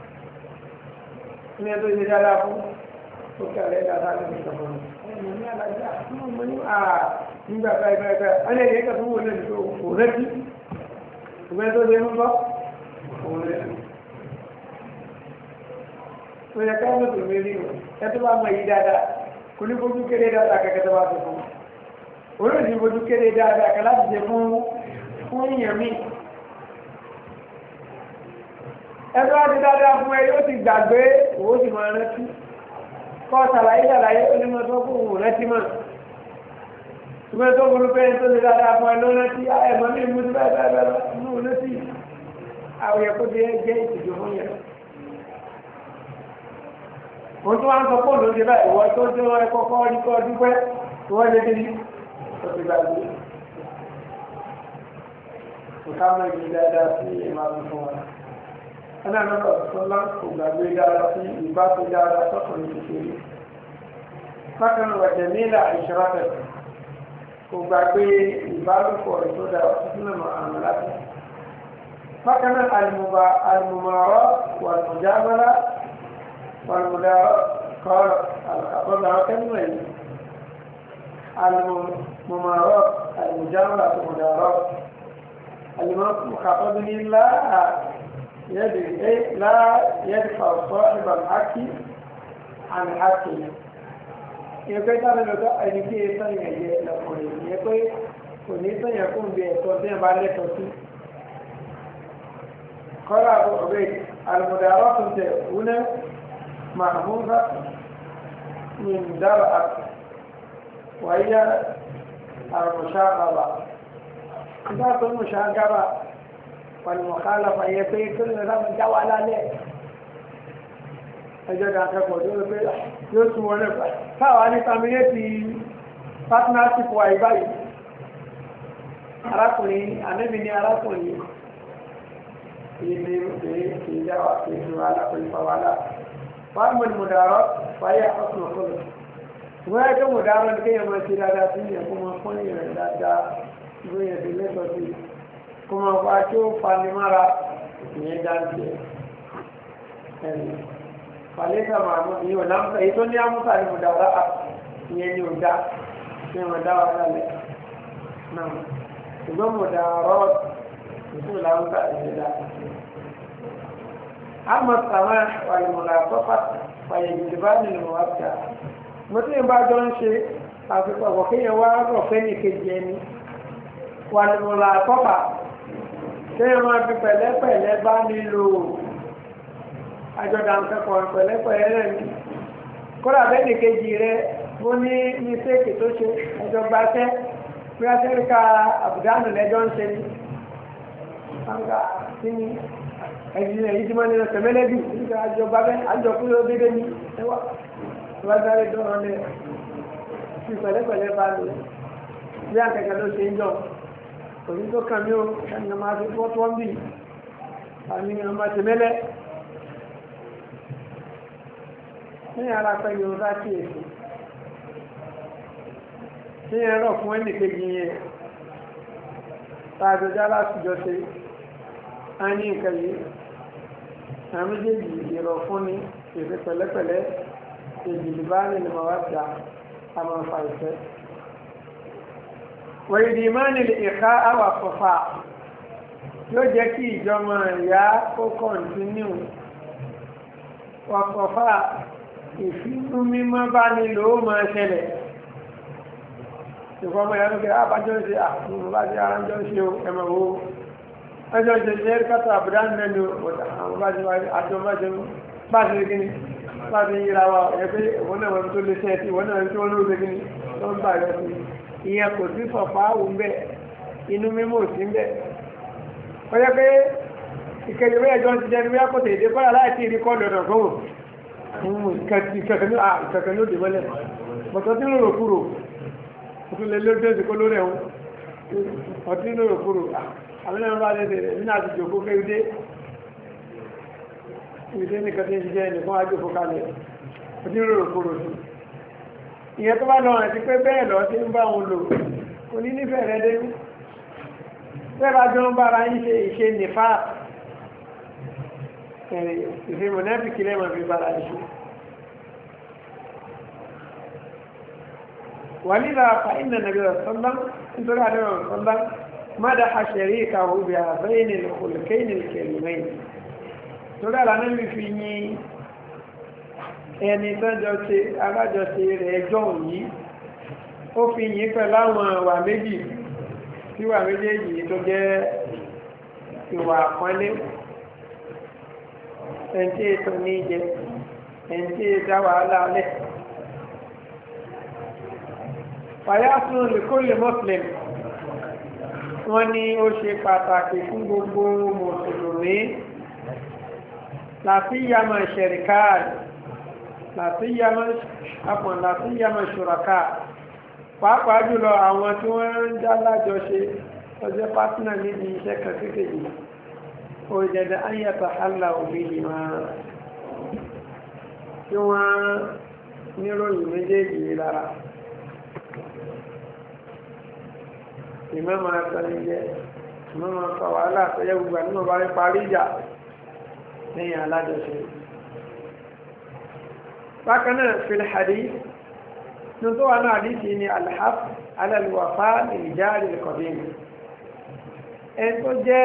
ní ẹjọ́ ìṣe dáadáa fún ó kẹ́rẹ́ dáadáa ní ìṣọ̀kan ẹ̀mọ̀ ní alájá ọmọ ní à nígbà báyìí báyìí báyìí wọn lè yẹ kẹ́ fún wọn lẹ́nu tó kò rẹ́tí ìgbẹ́ tó lé mú bọ́ òun rẹ́tí ó yẹ ká lóṣù méjì o ẹ tó bá mọ èyí dáadáa kò ní fojú kéré dáadáa kẹ́kẹ́ tó bá tó fún un olóòtú fojú kéré dáadáa kẹ́ láti ṣe fún fún èèyàn míì ẹ tó bá ti dáadáa fún ẹ yóò ti gbàgbé owó sì máa rántí kọ́ ṣàlàyé ṣàlàyé ó ní mọ́ tó kó òun rántí mọ́ ṣùgbọ́n tó burú pé tó ti dáadáa fún ẹ ló rántí ẹ̀mọ́ mi mú ti bẹ́ẹ̀ bẹ́ẹ̀ bẹ́ẹ̀ mú un rántí àwọn ẹ̀kọ́ jẹ́ ìtìjú fún yẹn. Wọ́n tó wá ń sọ fóònù ó ti bá ìwọ tó tó ẹ kọ́kọ́ rí kọ́ dúpẹ́ tí wọ́n lé délé tó ti gbàgbé. Kò ká mọ ìgbé dáadáa sí ìmọ̀ àbí fún wa. Wọ́n náà lọ́kọ̀ tó lá kò gbàgbé dáadáa sí ìbá tó dáadáa tọkùnrin kékeré. Bákan náà wẹ̀jẹ̀ nílà ìṣọ́ra fẹ̀sẹ̀. Kò gbàgbé ìbálòpọ̀ rẹ̀ tó dáa sínú àmì láti. Bákan náà àlùmọ̀rọ̀ wà lùjábọ́lá والمدارات قال الأخذ كلمة الممارات المجاملة المدارات المخاطب لا يدري لا يدفع صاحب الحق عن حقه يقول تعالى لك أن كي يسأل يجي لكم يقول كنيسا يكون بيتوتين بالي توتي قال أبو عبيد المدارات هنا محمودة من درعة وهي المشاغبة إذا المشاغبة والمخالفة يبقى كل نظام جوال عليه ẹjọ́ da akẹ́kọ̀ọ́ tó lè pé yóò tún wọlé pẹ̀ táwà ní terminate partnership wà ìbáyìí arákùnrin anẹ́bì ní arákùnrin ilé ìjáwà ìlú alákùnrin pàwàlá fáàmù ìmùdárọ̀ fàyà ọ̀sùn ọ̀kọ́lọ̀ ṣùgbọ́n ẹjọ́ mùdárọ̀ ní kéèyàn máa ṣe dáadáa sí ìyẹn kó máa fọ́n ìrìn dáadáa ìwé ẹ̀dẹ̀ lẹ́tọ̀ọ́ sí kó máa wá tí ó fani mára ìyẹn dáńtì ẹ̀rì fàlẹ́sà màmú ní ọ̀nà èyí tó ní àmúta ní mùdárọ̀ ìyẹn ní ọ̀dá ní ọ̀dá wà lálẹ́ náà ṣùgbọ́n mùdárọ̀ ìṣúná làmúta ìyẹn dáadáa. أما السماح والملاطفة فيجلبان المودة مثل ما دون شيء أفكر وكي يوارد فيني كجيني والملاطفة كما في pẹ̀lẹ́ pẹ̀lẹ́ bá nílò àjọ̀dá nǹkan pẹ̀lẹ́ pẹ̀lẹ́ ní kódà bẹ́ẹ̀ni kejì rẹ̀ bó ní mísèkì tó ṣe ẹjọ́ gbáṣẹ́ bí a ṣe rí ká àbùdánù lẹ́jọ́ ń ṣe ní ẹ̀yìn ẹ̀yìn tí wọ́n ní ọ̀sẹ̀ mẹ́lẹ́bí nígbà àjọ bábẹ́ àjọ kúrò dédé ní ẹwà wá sáré dọ́rọ̀ ní fi pẹ̀lẹ́pẹ̀lẹ́ bá lò bí àkẹ́kẹ́ ló ṣe ń jọ òní tó kàn mí ó ẹni máa fi fọ́tọ́ ń bì àmì ọmọ ti mẹ́lẹ́ ní ara pẹ́ ni ó bá kí èsì ní ẹ̀rọ fún ẹnì kejì yẹn tá a jọjá láti jọ ṣe a ní nǹkan yìí àwọn méjèèjì ìrọ̀ fún ní ìfẹ́ pẹ̀lẹ́pẹ̀lẹ́ ìjìlì bá nílùú ma wá dá a máa fa ìfẹ́ wẹ̀yìdì máa nílùú ìka àwà fọ́fà yóò jẹ́ kí ìjọmọ̀ ìyá kó kọ̀ǹtínú wà fọ́fà ìfínú mímọ́ bá nílùú ó máa ṣẹlẹ̀ ìfọ́mọ̀ ìyá lókè àbájọ́ ṣe àfihàn bá jẹ́ ara ń jọ ṣe ẹmọ̀ owó ẹjọ́ ìjẹ̀jẹ̀ kátà àbúdá mẹ́nu ọ̀dá àwọn bá ti wáyé àjọ bá ti rí gíní bá ti yíra wa ẹgbẹ́ ìwọ́n náà wọ́n tó lè ṣẹ́ tí wọ́n náà tí wọ́n lóòrè gíní tó ń bà rẹ̀ sí ìyẹn kò sí fọ̀fà áwù ń bẹ̀ inú mímọ̀ sí ń bẹ̀ ó yẹ pé ìkẹyẹ bẹ́ẹ̀ ẹjọ́ ti jẹ́ ní wíyá kò tèèdè kọ́lá láì tí ì rí kọ́ọ̀lù ọ̀dọ̀ gbọ́wọ́ ìkẹ̀kẹ̀ ló dé mọ́lẹ̀ bọ̀tọ̀ tí lóòrò kúrò ó tún lè lóòrò kó lóòrè ẹ̀hún ọtí lóòrò kúrò àwọn ẹ̀rọ bá lẹ́dẹ̀ nínú àti jòkó kéwúdé ìdí nìkan tí ń ṣiṣẹ́ ẹnìkan wájú fòkalẹ̀ onírúurú kúrò sí ìyẹn tó bá lọ àti pé bẹ́ẹ̀ lọ sí ń bá wọn lò kò ní nífẹ̀ẹ́ rẹ dé bẹ́ẹ̀ bá jọ ń bára yín ṣe ìṣe nìfà ìṣe mọ̀nẹ́bìkì lẹ́mọ̀ fi bára yín ṣe. wàlíbà fa iná nàbí ọ̀sọ́lá nítorí àdéhùn ọ̀sọ́lá mádà àṣẹrí ìkàwé bí àbẹ́yìn ìlúkọ̀lùkẹ́yìn ìkẹlùmẹ́yìn torí àlànà mi fi yín ẹni tọ́jọ́ ṣe alájọṣe rẹ̀ ẹjọ́ yìí ó fi yín pẹ̀lú àwọn ìwà méjì tí ìwà méjèèjì tó jẹ́ ìwà àpọ́nlé ẹni tí ètò ní jẹ ẹni tí ètò wàhálà alẹ́ fàyásùn lèkólè muslim wọ́n ní ó ṣe pàtàkì fún gbogbo mùsùlùmí láfíyàmà ṣẹ̀ríkáàdì láfíyàmà ṣùràká pàápàá jùlọ àwọn tí wọ́n ń dá lájọṣe ọjọ́ pátínà níbi iṣẹ́ kan kékeré ó jẹ́dẹ̀ ayẹta hálà òbí yìí máa tí wọ́n níròyìn méjèèjì lára ìmọ̀mọ̀ àtọ́nijẹ́ ìmọ̀mọ̀ ọkọ̀ wàhálà àtọ́jẹ́ gbogbo àdúgbò bá rí parí ìjà lẹ́yìn alájọṣe. bákan náà fil hadith ní tó wà náà àdíṣì ni alhaf alàlùwàfá ìjáàrí ìkọ̀bíni ẹni tó jẹ́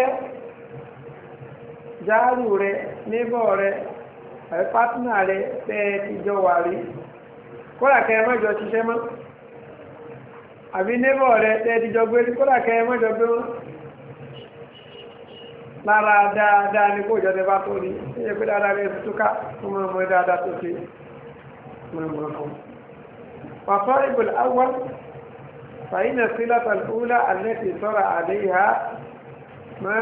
jáàrù rẹ níbọ̀ rẹ àbí pátínà rẹ tẹ́ ti jọ wà rí kódà kẹ́ mọ́jọ ṣiṣẹ́ mọ́ àbí níbọ̀ rẹ tẹ́ ti jọ gbé kódà kẹ́ mọ́jọ gbé wọn lára dáadáa ní kó jọdẹ bá tó rí ṣe pé dáadáa rẹ túká fún mọ́ mọ́ dáadáa tó ṣe mọ́ mọ́ fún وصائب الأول فإن الصلة الأولى التي صار عليها ما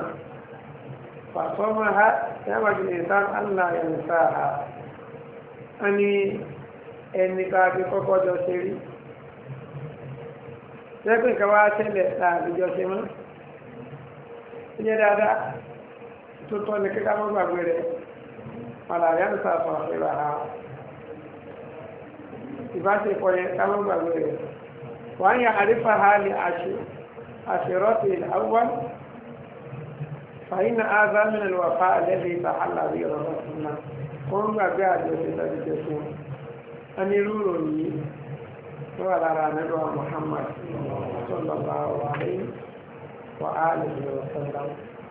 فصمها يجب الإنسان أن لا ينساها أني ẹni ká fi kọ́kọ́ jọ ṣe rí lẹ́gbẹ̀ẹ́ kan wá ṣẹlẹ̀ láàbí jọ ṣe mọ́ ilé dáadáa tó tọ́ ní kíkà mọ́ gbàgbé rẹ̀ màlàrí àmìsà sọ̀rọ̀ ìrà ha ìbáṣepọ̀ yẹn ká mọ́ gbàgbé rẹ̀ wọ́n yà àrífà ha ní àṣírọ́tì àwọn fàyínà áza mìíràn wà fà lẹ́bí ìtàhálà rí ọ̀rọ̀ ọ̀sùnà wọ́n gbàgbé àjọṣe tàbí jẹ́sùn wọn ní rúrò yìí tó wà lára nílùú Muhammad sallallahu alaihi wa alihi wa sallam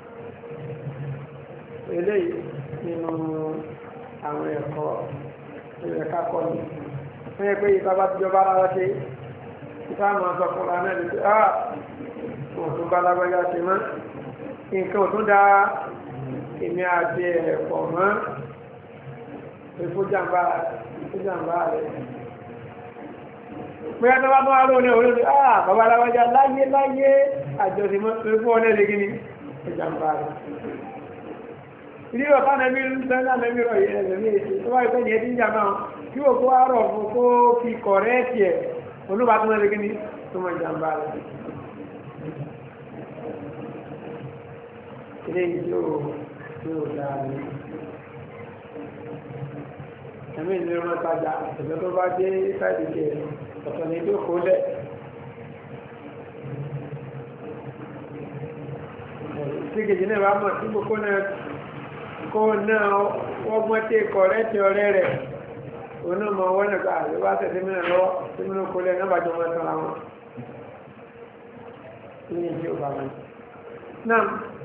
eléyìí nínú àwọn ẹ̀kọ́ ẹ̀ka kọ́ni wọ́n yẹ pé ìta bá ti jọba ara ṣe ìta máa sọ fún ara náà ní pé ah òun tún bá lágbájá ṣe mọ́ nǹkan ò tún dá èmi àti ẹ̀pọ̀ mọ́ ìfújàmbá rẹ̀ pé ẹni wá bọ́ wá lónìí orí orí ah bàbá lágbájá láyé láyé àjọṣe mọ́ pé fún ọ́nà ìlẹ́gí ni ìjàmbá rẹ̀ ilé ọ̀pá nẹ́bí ń sẹ́ńdà nẹ́bí rọ̀ yẹn lẹ́mí èsì tó wáyé pẹ́ yẹn tí ń jàmbá wọn kí o kó àárọ̀ fún kó fi kọ̀rẹ́ẹ̀tì ẹ̀ olúbà tó mọ́ ẹgbẹ́ ní tó mọ́ ìjàmbá rẹ̀ ilé ìjọ yóò dáa ní ẹ̀mí ìlú ọmọ tajà ẹ̀jọ́ tó bá dé sáìdì jẹ ọ̀tọ̀ ní tó kó lẹ̀ sí kejì náà bá mọ̀ sí gbogbo náà kó náà wọ́n mọ́ tí kọ̀rẹ́ẹ̀tì ọ̀rẹ́ rẹ̀ onímọ̀ wọ́n nìkan àti bá tẹ̀sí mìíràn lọ́wọ́ tí mìíràn kó lẹ́ náà bàjọ́ wọn tọ́ra wọn ní ìdí òbá wọn. náà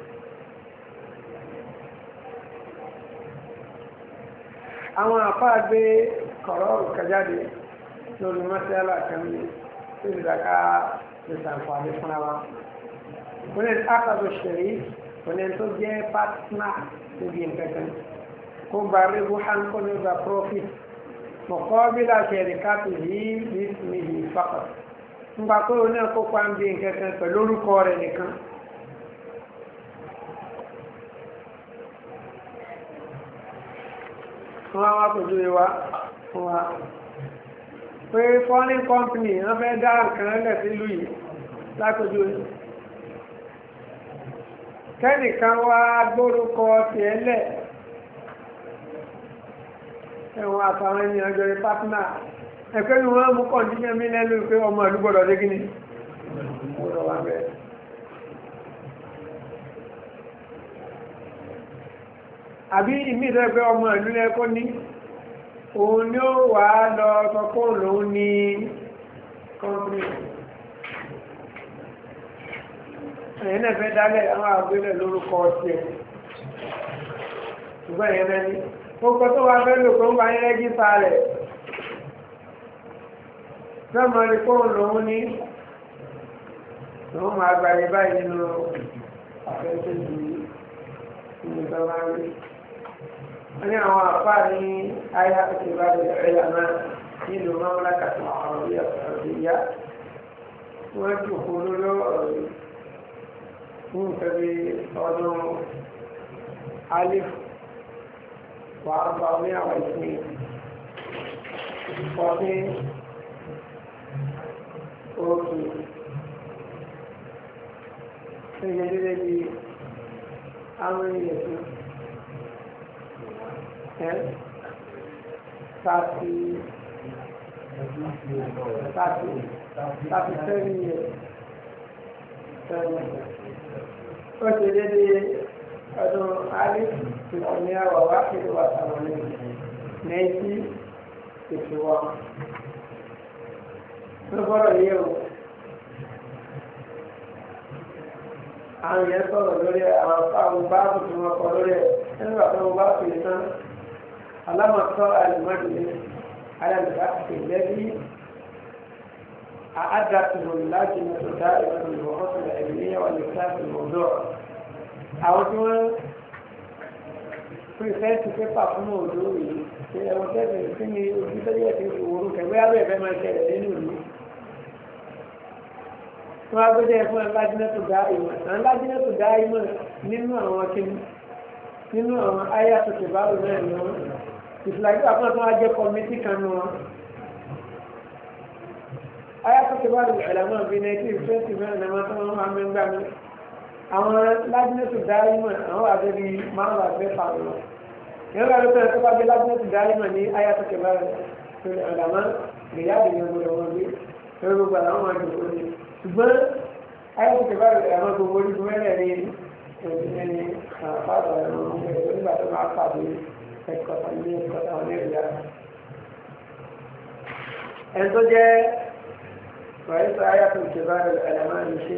àwọn àfáà gbé kọ̀rọ̀ kàjáde lórí mọ́sálà kan ní tó ti dàka lè ṣàǹfààní fúnra wa. wọ́n ní àkàtò ṣẹ̀rí wọ́n ní tó jẹ́ pátánà níbi nǹkan kan kó gba rébú hánkó ní gba profit mọ̀kọ́bílà ṣẹ̀ríkàtì yìí nísìnyí fàkọ̀ nígbà pé o náà kópa ń bí nǹkan kan pẹ̀lú orúkọ rẹ̀ nìkan wọ́n wá pẹ̀lú ìwá fún wa pé foreign company wọ́n fẹ́ dá nǹkan lẹ̀ sílùú yìí lápẹ̀jú kẹ́nìkan wá gbórúkọ tiẹ̀ lẹ̀ ẹ̀wọ̀n àtàwọn ènìyàn jọ rí pátínà ẹ̀kọ́ ni wọ́n mú kọ̀ǹdíṣẹ́ mi lẹ́nu pé ọmọ ìlú gbọ́dọ̀ dé kíní gbọ́dọ̀ wà bẹ́ẹ̀. àbí ìmí ìtọ́ pé ọmọ ìlú lẹ́kọ́ ní òun ni ó wà lọ sọkọ́ lòun ní kọ́ńtírì ẹ̀yìn náà fẹ́ dálẹ̀ àwọn àgbélẹ̀ lórúkọ tiẹ̀ ṣùgbọ́n ẹ̀yìn náà ní gbogbo tó wà fẹ́ lò pé ń bá yín rẹ́gísà rẹ̀ fẹ́mọ̀ rí kóhùn lòun ní lòun máa gbàyè báyìí nínú àfẹ́sẹ̀ ìlú ìjọba rí wọ́n ní àwọn àpá ní ayé àti ìbáraẹ̀ ẹ̀yà náà nílùú mamlakatu al-arabiyya as-saudiyya wọ́n ti kú lórí ọ̀rọ̀ yìí fún ìfẹ́bí ọdún alif wà bá ní àwọn ìpín fourteen oṣù ṣẹ́yẹ lílé bí àwọn ènìyàn tó ẹ́ thirty thirty thirty seven years seven ó ṣe dédé ọdún alif tuntun ní àwọ̀ wá kí ló wà sáwọn ní ninety fifty one ló gbọ́dọ̀ yé o àwọn yẹn sọ̀rọ̀ lórí àwọn fáwọn báàbù tí wọ́n kọ lórí ẹ̀ ẹni wà fún bá fi tán alámọ̀tọ́ àlùmọ́dé alàlùbáṣe lẹ́bí àádàtúmù láti mẹ́tọ̀dá ìrọ̀lù ìwọ̀n ẹ̀mí wà ní kíláàsì mọ̀ọ́dọ̀ àwọn tí wọ́n pírísẹ́ǹtì pépà fún òdó yìí ṣe ẹ̀wọ̀n tẹ́lẹ̀ sí ni ojú tẹ́lẹ̀ ti wòrú kẹgbẹ́ abẹ́ ẹ̀fẹ́ máa ṣẹlẹ̀ nínú ìlú wọ́n á gbé jẹ́ fún alájínẹ́tò dá ìmọ̀ alájínẹ́tò dá ìmọ̀ nínú àwọn akíní nínú àwọn ayé àtúntò báwo náà ni wọ́n ìfìlàgbé àpọ̀ tó wá jẹ́ kọ́mítì kan nù wọn. ayé àtúntò báwo ìlànà bíi nineteen twenty mẹ́rin náà wọ́n tó wọ́n máa ń gbà mí. àwọn alájínẹ́tò dá ìmọ̀ àwọn àbẹ́bí márùn-ún àgbẹ̀ fà wọn. ìyẹn bá lóko tó bá gbé alájínẹ́tò dá ìmọ̀ ní ayé àtúntò báwo ìlànà ìyáàdì ni wọ́n gbé lórí gbogbo àwọn àjòkó ni ṣùgbọ́n ayé àtúntò báwo ìlànà gbogbo orígun mẹ́rẹ̀ẹ̀rin ẹni àpáàdà ẹ̀rọ ẹ̀rọ nígbà tó máa pàdé ẹ̀kọ́ta ilé ẹ̀kọ́ta onílẹ̀ ẹni tó jẹ́ rọ̀ẹ́sọ ayàtò ìjọba ẹ̀lẹ́mọ́ni ṣe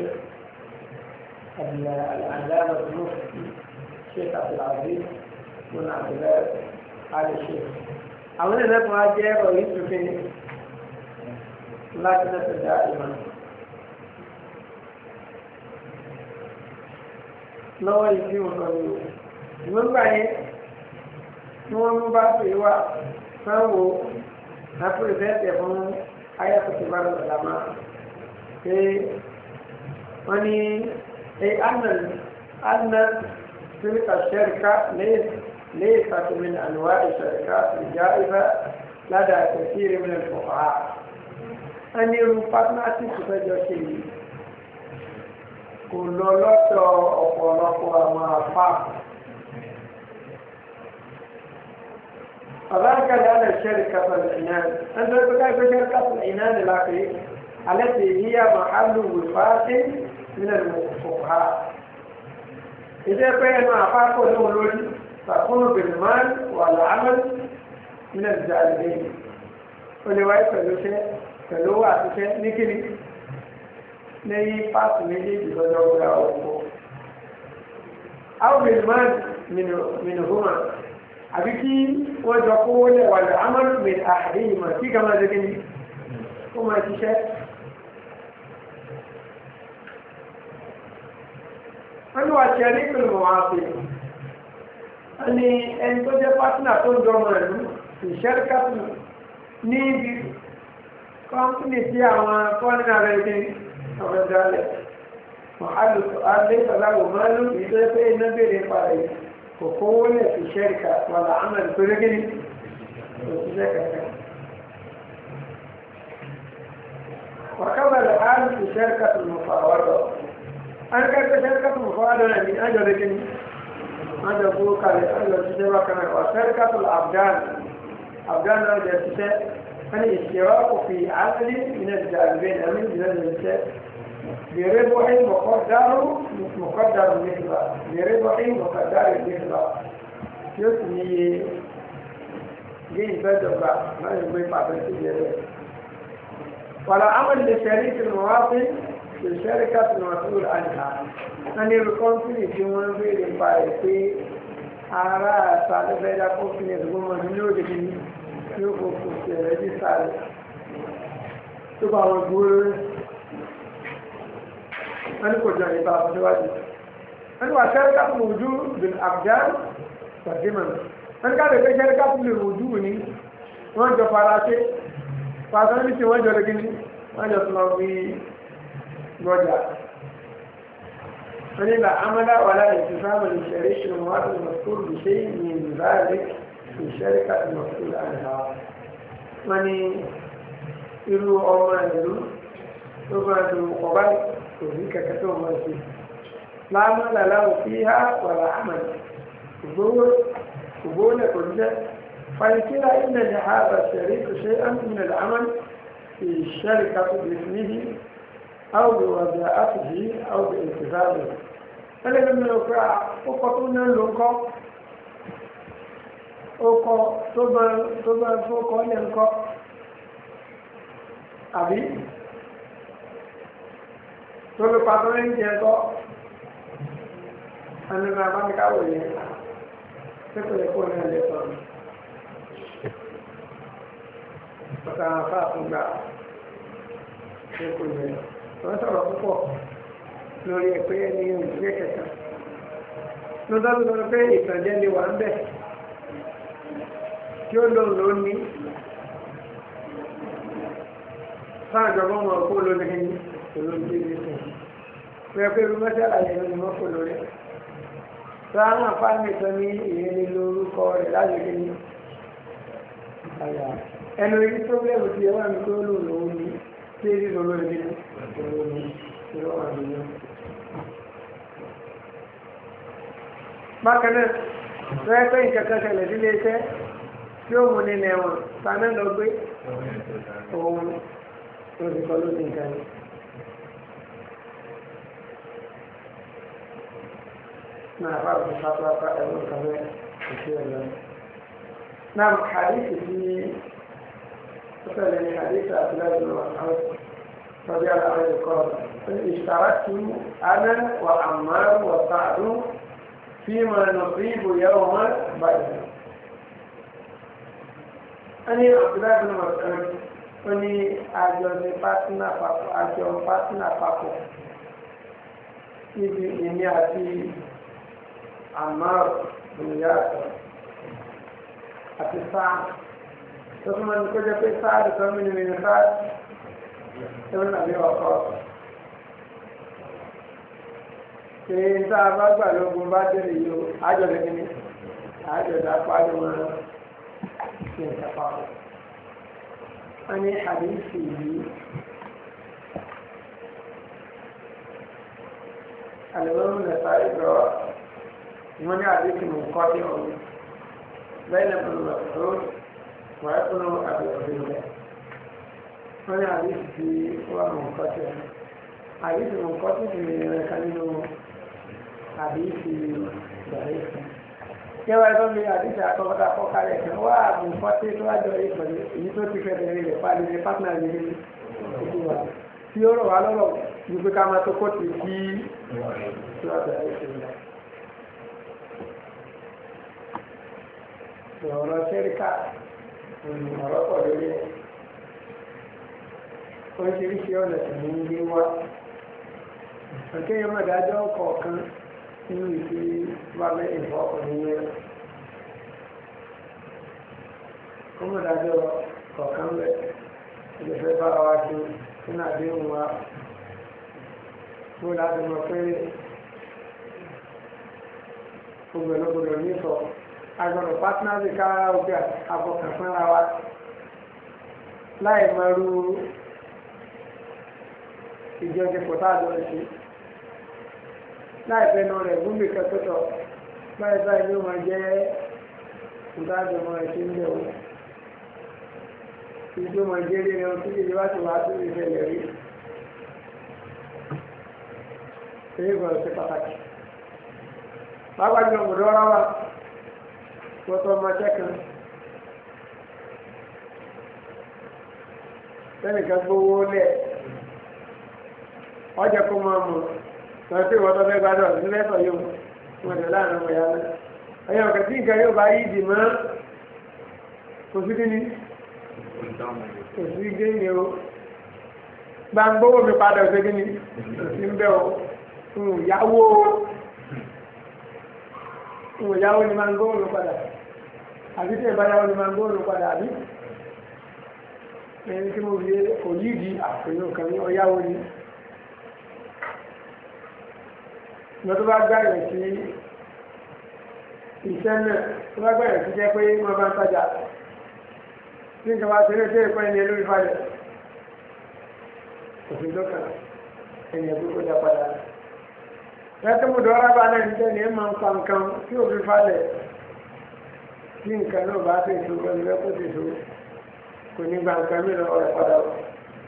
àdìyànláàmà tó mú ṣe tàbílàbí fún àbúrẹ́ àlẹ́ṣe àwọn ènìyàn tó máa jẹ́ ọ̀rọ̀ ìtùfẹ́ láti lẹ́sẹ̀ dá ìmọ̀ lọ́wọ́ ìdí ọ̀nà ni o ìwọ́n gbà yẹn tí wọ́n mú bá pè wá sanwó lápẹ̀rẹ̀fẹ́ fún ayatollah bá lọ́wọ́ lámà pé wọ́n ní ẹ anna tilka sharika laysat min anwa'i sharikat al-ja'iza lada kathir min al-fuqaha wọ́n ní irú partnership fẹ́ jọ ṣe yìí kò lọ lọ́tọ̀ ọ̀pọ̀lọpọ̀ àwọn àpá. فذلك لأن الشركة العنان أنت تقول كيف شركة العنان الأخير التي هي محل وفاة من الفقهاء إذا كان أعطاك الأولون تكون بالمال والعمل من الجانبين ولواء فلوشة فلوة شيء نكني lẹ́yìn pàtó méjèèjì lọ́jọ́ ọ̀gá ọ̀pọ̀. àwọn mìíràn mìíràn àbí kí wọ́n jọ kó wọlé wàlẹ̀ amọ́lùmí àríyìnmọ̀ kí kà máa dẹ́gẹ́ ní kó máa ṣiṣẹ́. wọ́n ní wà tí a ní ìpínlẹ̀ mọ̀ wá pé wọ́n ní ẹni tó jẹ́ pátínà tó ń jọmọ̀ ẹ̀lú ìṣẹ́ kápù ní ibi kọ́ńtínì tí àwọn kọ́ńtínà rẹ̀ dé ọ̀rọ̀ dalẹ̀ mọ̀hálù alẹ́ ìsọ̀láwò máa ló kìí tó pé iná bèèrè parí kò kówó lẹ̀ fi ṣẹ́ríkà wàlá àmàlì tó rẹ́ gíní òṣìṣẹ́ kẹta wàkábàlẹ̀ ààrùn fi ṣẹ́ríkà tó mọ̀ fàwọ́dọ̀ an kẹ́kẹ́ ṣẹ́ríkà tó mọ̀ fàwọ́dọ̀ náà ní ájọ rẹ̀ gíní ájọ kó kalẹ̀ ájọ ṣiṣẹ́ bá kan wà ṣẹ́ríkà tó àbdáàlì àbúdá náà jẹ́ ṣiṣẹ́ wọ́n ní ìṣẹ̀wá kò fi àárín ìnà ìjà àgbẹ̀ ẹ̀mí ìjìnlẹ̀ lè ṣiṣẹ́ bèrè bọ́ẹ̀ mọ̀kọ́dáró mọ̀kọ́dáró nígbà bèrè bọ́ẹ̀ mọ̀kọ́dáró nígbà yóò sì ní iye gé ìfẹ́jọba náà yóò gbé pàtó sí ìjẹ́bẹ̀. wàlá amọ̀ lè ṣẹ̀rí ti mọ̀ wá pé lè ṣẹ́rí ká ti mọ̀ tó àjà wọ́n ní irú kọ́ńtìnì tí wọ́n ń béèrè pa ẹ̀ pé ara àta lẹ́fẹ̀ẹ́dá kọ́ńtìnì ẹ̀dùnkún mọ̀ ní lóde ní yóò kó kò sí ẹ̀rẹ́dísà rẹ̀ tó bá wọn gbúrú wọ́n ní kò jọ ìbá àbúdéwájú wọ́n ní wà ṣẹ́rí ká fún ojú bin abdul sadiman wọ́n ní ká lè fẹ́ ṣẹ́rí ká fún ojú ní wọ́n jọ fara ṣe pàṣẹ ní tí wọ́n jọ lẹ́gìn ní wọ́n jọ tún lọ fi gbọ́jà wọ́n ní là amọ́dá wà láyé ti sáàmù lè ṣẹ̀rí ṣe mọ́ wá sí mọ̀sùlùmí lè ṣe ní ìbáraẹ̀ lè ṣẹ́rí ká sí mọ̀sùlùmí àná wọ́n ní irú ọmọ ìlú tó bá ju ọba kò ní kẹ̀kẹ́ tó mọ̀ sí láàmú làláwò fi há wàlà àmàlì ògbówó lẹ̀ kò jẹ́ fàyíkíra ilẹ̀ ní ààbà ṣẹ̀rí kò ṣe án min al-amal fi sharikati bismihi aw bi wada'atihi aw bi iltizamihi ẹlẹ́gbẹ́ mi lọ pé ọkọ̀ tó náà ló ń kọ́ ọkọ̀ tó bá fọ́kọ́ lẹ́ ń kọ́ àbí tó lè pàtó ní jẹ́ kọ́ ẹni náà bá ní káwò yẹn tí kò lè kó ní ẹ̀lẹ́ sọ̀rọ̀ ọ̀tà àwọn afá àtúngbà tí kò yẹ wọ́n sọ̀rọ̀ púpọ̀ lórí ẹ̀pẹ́ ẹni òṣìṣẹ́ kẹta ló dábí lọ pé ìtànjẹ lè wà ń bẹ̀ tí ó lòun ló ní sáàjọba ọmọ ọkọ olóògbé ní olóògbé ní sùn pé pé irú mẹ́tẹ́lá yẹn ló ní wọ́n kò lórí tó àwọn afáàmì tó ní ìyẹn ní lórúkọ rẹ̀ lágbègbè ní àyà ẹnu ibi pírọ́blẹ́mù ti ẹwà mi tó lò lòun ní tí èdè lòlóògbé ní olóògbé ìrọ̀ àdúgbò. bákan náà rẹ́ pé ìkẹ́kẹ́ ṣẹlẹ̀ sílé iṣẹ́ tí ó mú nínú ẹ̀wọ̀n paná lọ gbé òun olùkọ́ ló ní nǹkan yìí. náà bá òun sáfà pa ẹ̀wọ̀n kan rẹ̀ òṣì ẹ̀rọ. náà hadithi tí ó tẹ̀lé ní hadithi àtìlẹ́yìn lọ àwọn tọ́jú àlàyé ẹ̀kọ́ اشتركت أنا وعمار وسعد فيما نصيب يوم بدر. أنا عبد الله بن مسعود wọ́n ní àjọ ní pátínà papọ̀ àjọ pátínà papọ̀ níbi èmi àti Ammar ìyàtọ̀ àti sáà tó fún wọn ní kó jẹ́ pé sáà lè tọ́ mínú mínú sáà tó ń nàbí ọkọ̀ ṣe ń tá a bá gbà lógun bá dé nìyí o àjọ lè kíní àjọ dàpọ̀ àjọ wọn ṣe ń tapọ̀ wọ́n ní àdéhìsì yìí àlùmọ́ọ́mù nẹ̀ta ìgbọ́ wọ́n ní àdéhìsì mú kọ́ sí ọ̀hún bẹ́ẹ̀ ní ọ̀hún ọ̀hún wọ́n á tún àbí ọ̀hún rẹ̀ wọ́n ní àdéhìsì tí wọ́n mú kọ́ sí ọ̀hún àdéhìsì mú kọ́ sí ìrìn rẹ̀ kan nínú àdéhìsì ìgbàlẹ́sì. Kẹwàá ẹgbẹ́ mi àdíṣe àkọ́kọ́ta kọ́kárẹ̀ kan wá àbùn fọ́tí tó wájọ ìpẹ̀lẹ̀ èyí tó ti fẹ́ bẹ̀rẹ̀ rẹ̀ pàdé ní pátánà ní ojú wa tí ó rọ̀ wá lọ́rọ̀ ní pé ká máa tó kó ti kí ìwádìí ìṣẹ̀lẹ̀. ọ̀rọ̀ ṣẹ́ríkà ọ̀rọ̀ pọ̀ lórí ẹ̀ oríṣiríṣi ọ̀nà tí mo ń gbé wá ọ̀kẹ́yìn mọ̀dájọ́ kọ̀ọ̀kan nínú ìfi bá mẹ́rin fọ́ ọkùnrin yẹn kó mọ̀dájọ́ kọ̀ọ̀kan bẹ̀ ìgbésẹ̀ bá wa ṣe nínú àdéhùn wa fún láti mọ̀ pé ògbẹ̀lógbòdò ní sọ agbọ̀dọ̀ pátínàsì kára ọgbẹ́ àbọ̀kàn fúnra wa láì mọ̀rú ìjọsìnkò táàjọ ṣe láì fẹ́nu rẹ̀ gúnbì kẹtọ́tọ̀ báyìí báyìí ló máa jẹ́ ìdájọ́ ọmọ ẹ̀ṣẹ́ ń bẹ̀ wọ́n ìjọ mọ̀jẹ́rẹ́ rẹ̀ tí ìjọba ti wá sí ìṣẹ̀lẹ̀ rí èyí gbọ́dọ̀ sí pàtàkì lágbàjọ ọmọdé ọ̀rọ̀ wa wọ́tọ̀ ọmọ ṣẹ́kan lẹ́nìkan gbówó lẹ̀ ọjà kó máa mọ̀ lọ sí ìwọ́tọ̀ fẹ́ gbádọ̀ ní lẹ́sọ̀ yóò wọ́n tẹ̀ láàrin ọmọ ìyá náà ẹ̀yàn ọ̀kẹ́ tí nǹkan yóò bá yí ìdì mọ́ kò sí kí ni kò sí gé ní o gbàngbówó mi padà ọ̀sẹ̀ kí ni kò sí ń bẹ́ o ìyàwó ìyàwó ni máa ń gbówó mi padà àbí tí ìbáyàwó ni máa ń gbówó mi padà àbí ẹni tí mo fi kò yí ìdí àpèyàn kan ní ọyáwó ni lọ́tọ́ bá gbá ìrìn sí iṣẹ́ náà tó bá gbá ìrìn sí jẹ́ pé wọ́n bá ń tajà tí nǹkan bá ṣeré sí ìpẹ́ ẹni lórí falẹ̀ òfin lọ́kàn ẹni ẹ̀bí kó dá padà lẹ́tọ́ mú dọ́rọ́ bá náà níjẹ́ ní ẹ̀ máa ń pa nǹkan tí òfin falẹ̀ tí nǹkan náà bá ti so ẹni lẹ́kọ́ ti so kò ní gba nǹkan mìíràn ọ̀rẹ́ padà wọ̀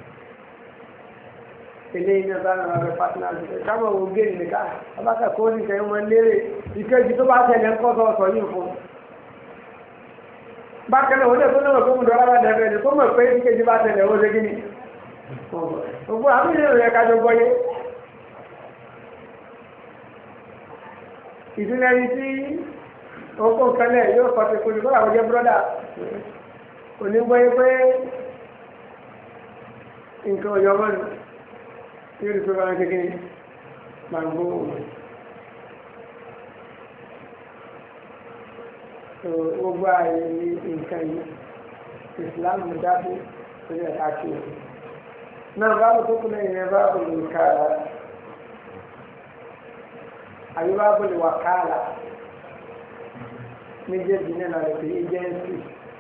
eléyìí náà bá náà wọ́n pàtàkì náà ṣe káwọn owó gé nìkan abáka kó ní kẹ́yìn wọn lérè ìkejì tó bá tẹ̀lé ńkọ́ tó sọ yìí fún bákan náà wọ́n lè tó náà kó mú dọ́là bá dẹ̀bẹ̀ ní kó mọ̀ pé ìkejì bá tẹ̀lé ó ṣe kíni gbogbo àwọn ènìyàn rẹ̀ kájọ gbọ́yé ìdílé yìí tí okó kẹlẹ̀ yóò kọ́ ti kojú kó làwọn jẹ́ bírọ́dà kò ní gbọ́yé pé nǹkan ọ̀yọ́ mọ́ni yóò rí pé bá ń kékeré máa ń gbówó so gbogbo ààyè ní nǹkan yìí ìsìláàmù dábò lórí ẹ̀ka kí o náà báwo tó kú lẹ́yìn ẹ̀ báwo lè ká àbí báwo lè wà káàlà méjèèjì náà lọ sí ẹjẹǹsì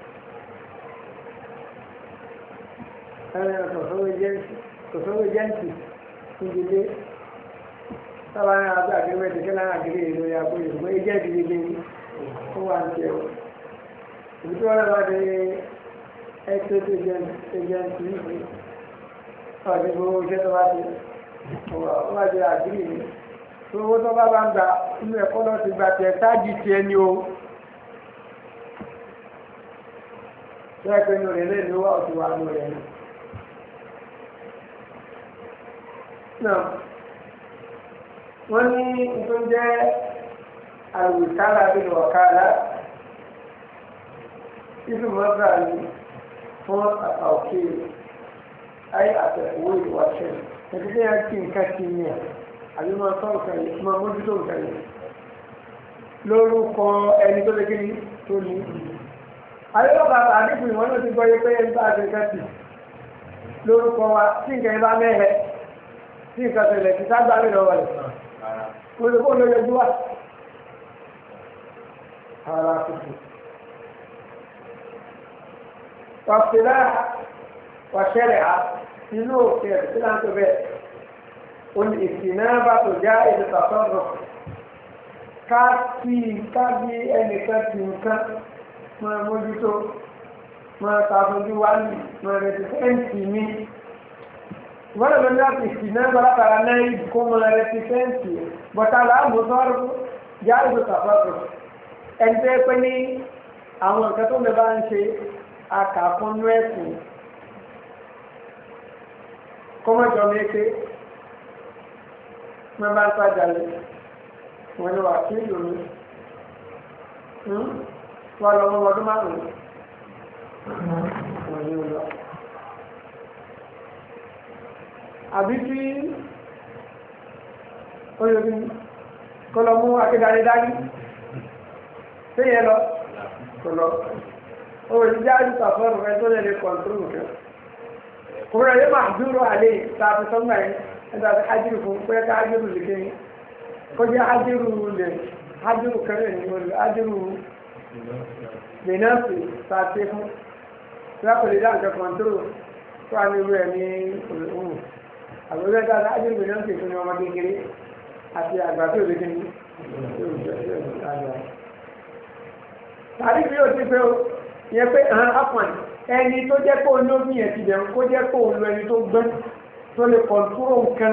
ẹ̀rọ kò sówó ẹjẹǹsì ìdílé sábà ní abẹ́ àgbẹ̀wẹ̀ tẹ̀kẹ́ náà àgbẹ̀rẹ̀ ìlú ya bó ìṣùgbọ́n ẹjẹ́ ìdílé ní ó wà ní ṣe o ìbí tí wọ́n lọ́wọ́ dé ẹ̀ṣẹ́ tó jẹ́ ẹjẹ́ǹtì yìí ọ̀dẹ́ gbogbo iṣẹ́ tó bá ti ó wà jẹ́ àgbẹ̀rẹ̀ ní tó owó tó bá bá ń gbà inú ẹ̀kọ́ lọ ti gbà tẹ̀ táàjì tiẹ̀ ní o tó ẹ̀pẹ́ inú rẹ̀ lé ní ó wà ó ti wà nù rẹ̀ ní. náà wọ́n ní tó ń jẹ́ àlùkálà bíi wàkálà ìfún mọ́tà ní fún àtàwọ̀kì ayé àtẹ̀wò ìwàṣẹ́ ẹ̀kí tí wọ́n ti nǹkan ti ní ẹ̀ àbí máa tọ́ nǹkan yìí máa mójútó nǹkan yìí lórúkọ ẹni tó lé kí ni tó ní. ayélujára àdínkù ìwọ́n náà ti gbọ́ yé pé ẹni bá ti nǹkan tì lórúkọ wa tí nǹkan yìí bá mẹ́hẹ̀ẹ́ tí nǹkan tẹ̀lẹ̀ ti sábà lè lọ́wọ́ rẹ̀ mo lè kó ló yẹjú wá ara kùtù wàfíìlà wàṣẹlẹ̀ à nínú òkè ẹ̀sìn náà tó bẹ́ẹ̀ òní ìsìn náà bá tó já èdè tàṣọ́rọ̀ ká kí ká bí ẹnìkan ti nǹkan máa mójútó máa tàbójú wá ní máa rẹ̀ ti fẹ́ǹtì mi wọ́n lè lọ́nà láti ìsìnà gbọ́lápàá náà ìdíkó mọ́ rẹpítẹ́ǹtì bọ̀tá láàmú sọ́rọ̀ jáàrùn tàfàrọ̀ ẹni tẹ́ pé ní àwọn nǹkan tó lè bá ń ṣe akàfọ́nú ẹ̀sìn kọ́mọ̀jọ méke wọ́n bá ń sájà lé wọ́n ni wà sí ìlú mi wọ́n lọ mọ́ ọdún márùn-ún wọ́n ní ọlọ́ àbí tí oyòbí kọlọ mú akédarí dání tí yẹ lọ kọlọ owó ìdíjá àdúgbò fọ́ọ̀rọ̀ rẹ tó lè lè kọ̀ǹtúrù kẹ kòrò yẹ máa dúró àlè tàbí sọ́gbà yẹn ẹ̀dá àti ájírù fún pé ká ájírù lè kéyìn kó jẹ́ ájírù lè ájírù kẹrẹ ní olè ájírù mìíràn tàbí fún lápẹ̀lẹ̀ dáǹkẹ́ kọ̀ǹtúrù tó wà ní irú ẹ̀ ní òun àgbẹ̀rẹ̀ dáadáa ájúrò mìíràn sì fún ọmọ kékeré àti àgbà tó lè dín ní tàbí bí ó ti pé ó yẹ pé àwọn afọ̀n ẹni tó jẹ́ kó lómi ẹ̀ ti dẹ̀ kó jẹ́ kó lo ẹni tó gbẹ́ tó lè kọ̀ntúrò nǹkan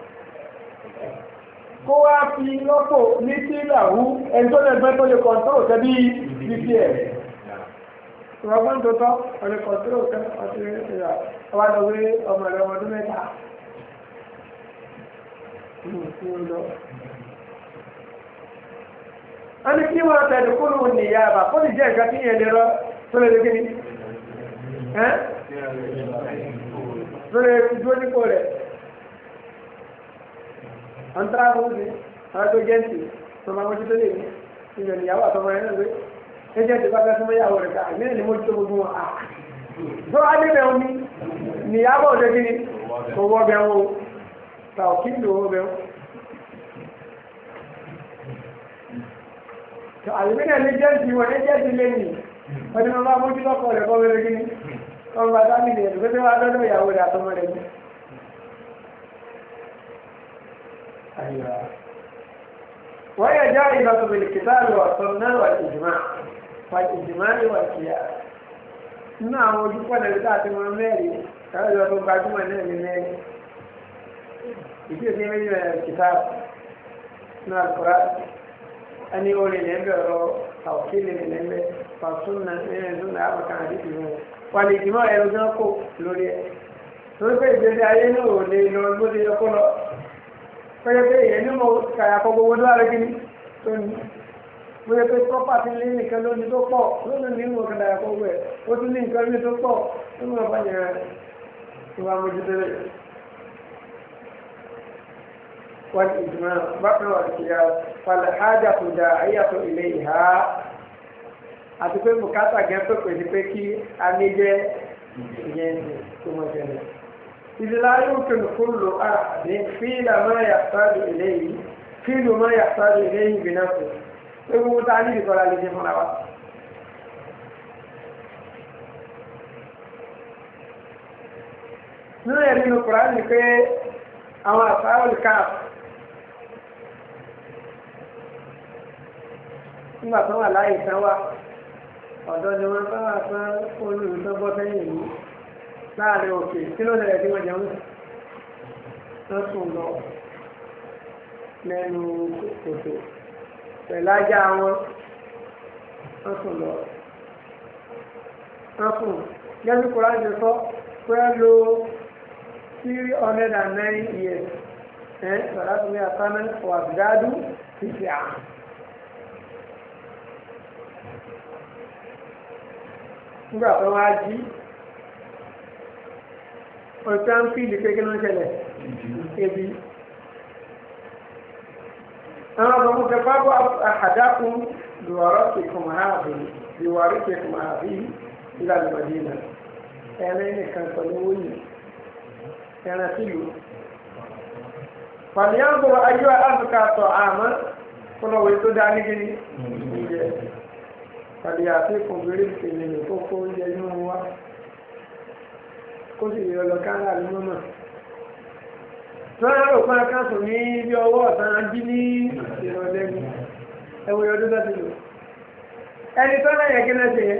kó wá fi lọ́pọ̀ ní sí ìlàwú ẹni tó lè gbẹ́ tó lè kọ̀ntúrò tẹ́bí bíbí ẹ̀ ìwọ̀gbọ́n tó tọ́ ọ̀lẹ́ kọ̀ntúrò kan ọ̀tí ìrà ọwá lọ wé ọmọ rẹ̀ ọmọdún mẹ́ta wọ́n ní kí wọ́n tẹ̀lé kúrò ní ìyá àbá kó lè jẹ́ nǹkan tí yẹn lè rọ tó lè lè kíni ẹ́ tó lè dúró nípò rẹ̀ ọ̀n tó àwọn oúnjẹ àwọn tó jẹ́ǹtì tó máa mójútó lè ní ìyọ̀ níyàwó àtọmọ rẹ̀ náà lé ẹjẹ́ ti bá fẹ́ súnmọ́ ìyàwó rẹ̀ ká ìmílẹ̀ ni mójútó gbogbo wọn à tó wá níbẹ̀ wọn ní níyàwó òde kíni kò wọ́ bẹ̀ wọn o ta ò kí lò ó bẹ̀ wọn. àlùmínà ní jẹ́ǹtì wọn ní jẹ́ǹtì lẹ́yìn ọdún ọba mójú lọ́kọ̀ rẹ̀ kọ́ wẹ́rẹ́ gíní ọmọ bàtà nílẹ̀ ẹ̀dùn pé wá lọ́dọ̀ ìyàwó rẹ̀ àtọmọ rẹ̀ ní. wọ́n yẹ já ìlọ́tọ̀ bèèrè kìtàlù ọ̀sán náà wà ìjìmá wà ìjìmá ìwà kìíyà nínú àwọn ojú pọ̀ nàbí tá a ti wọn mẹ́rin káwé lọ tó gbajúmọ̀ náà ní mẹ́rin ìdí òsì méjì rẹ̀ kìtàlù náà kúrá ẹni orin ní ẹgbẹ́ ọ̀rọ̀ àwọ̀kílẹ̀ ní ẹgbẹ́ fàṣúnà nínú ìdúnnà àbùkà àdìsí wọn wà lè jìmọ̀ ẹ̀rọ gan kò lórí ẹ̀ torí pé ìgbésí ayé náà ò lè lọ gbóde yọkó lọ pẹ́yẹ pé èyẹ ní mo kàyàkọ́ gbogbo lórí kíní tó ní pẹ́yẹ pé property ní nìkan lóní tó pọ̀ lónìí ní mo kàyàkọ́ gbogbo ẹ̀ ó tún ní nǹkan ní tó pọ̀ tó mọ̀ bá yẹn ìwà mójútẹ́lẹ̀ والإجماع بقر والقياس فالحاجة داعية إليها àti pé bùkátà gẹ́ pé pèsè pé kí a ní jẹ́ ìyẹn tó mọ̀ jẹ́lẹ̀. ìdílá yóò kí lùkúrù lò á ní fíìlà máa yàtàdì eléyìí fíìlù máa yàtàdì eléyìí bí náà pé gbogbo tá a ní ìkọlá lè jẹ fúnra wa. nínú ẹ̀rí nínú Kùránì ni pé àwọn àṣàwọ̀lì káàpù nígbà tó wà láyé tán wá ọ̀dọ́ ni wọ́n bá wà fún olùrùtọ́ bọ́ sẹ́yìn yìí láàrin òkè kí ló lẹ̀rẹ̀ tí wọ́n jẹun wọ́n sùn lọ lẹ́nu kòtò pẹ̀lájá wọn wọ́n sùn lọ wọ́n sùn gẹ́gẹ́ bí Kùránì sọ pé lo three hundred and nine years ẹ̀ sọ̀rọ̀ àti ní àtàná wà gádùn fífi àná. nígbà tó wá jí ọ̀tá ń fi ìdíkẹ́ kí ló ń ṣẹlẹ̀ ebi àwọn ọmọ kẹfà bọ́ àdákùn lùwárọ̀ kìkùn ààbò lùwárọ̀ kìkùn ààbò ìlànà Mádínà ẹ̀rẹ́ nìkan pẹ̀lú wóyìn ẹ̀rẹ́ sílùú fàlíyàndò ayé àbùkátọ̀ àmọ́ kọlọ̀wé tó dá ní gíní ìjẹ́ fàlíyàtí kò bèèrè ìpele ní kókó oúnjẹ inú wa kó sì yọ lọ káńdà ní mọ́mọ́ lọ́nà rò pọ́n káńsù ní bí ọwọ́ ọ̀sán jí ní ìrọ̀lẹ́ ní ẹwọ́ ọdún láti lò ẹni tó náà yẹ kí náà ṣe yẹ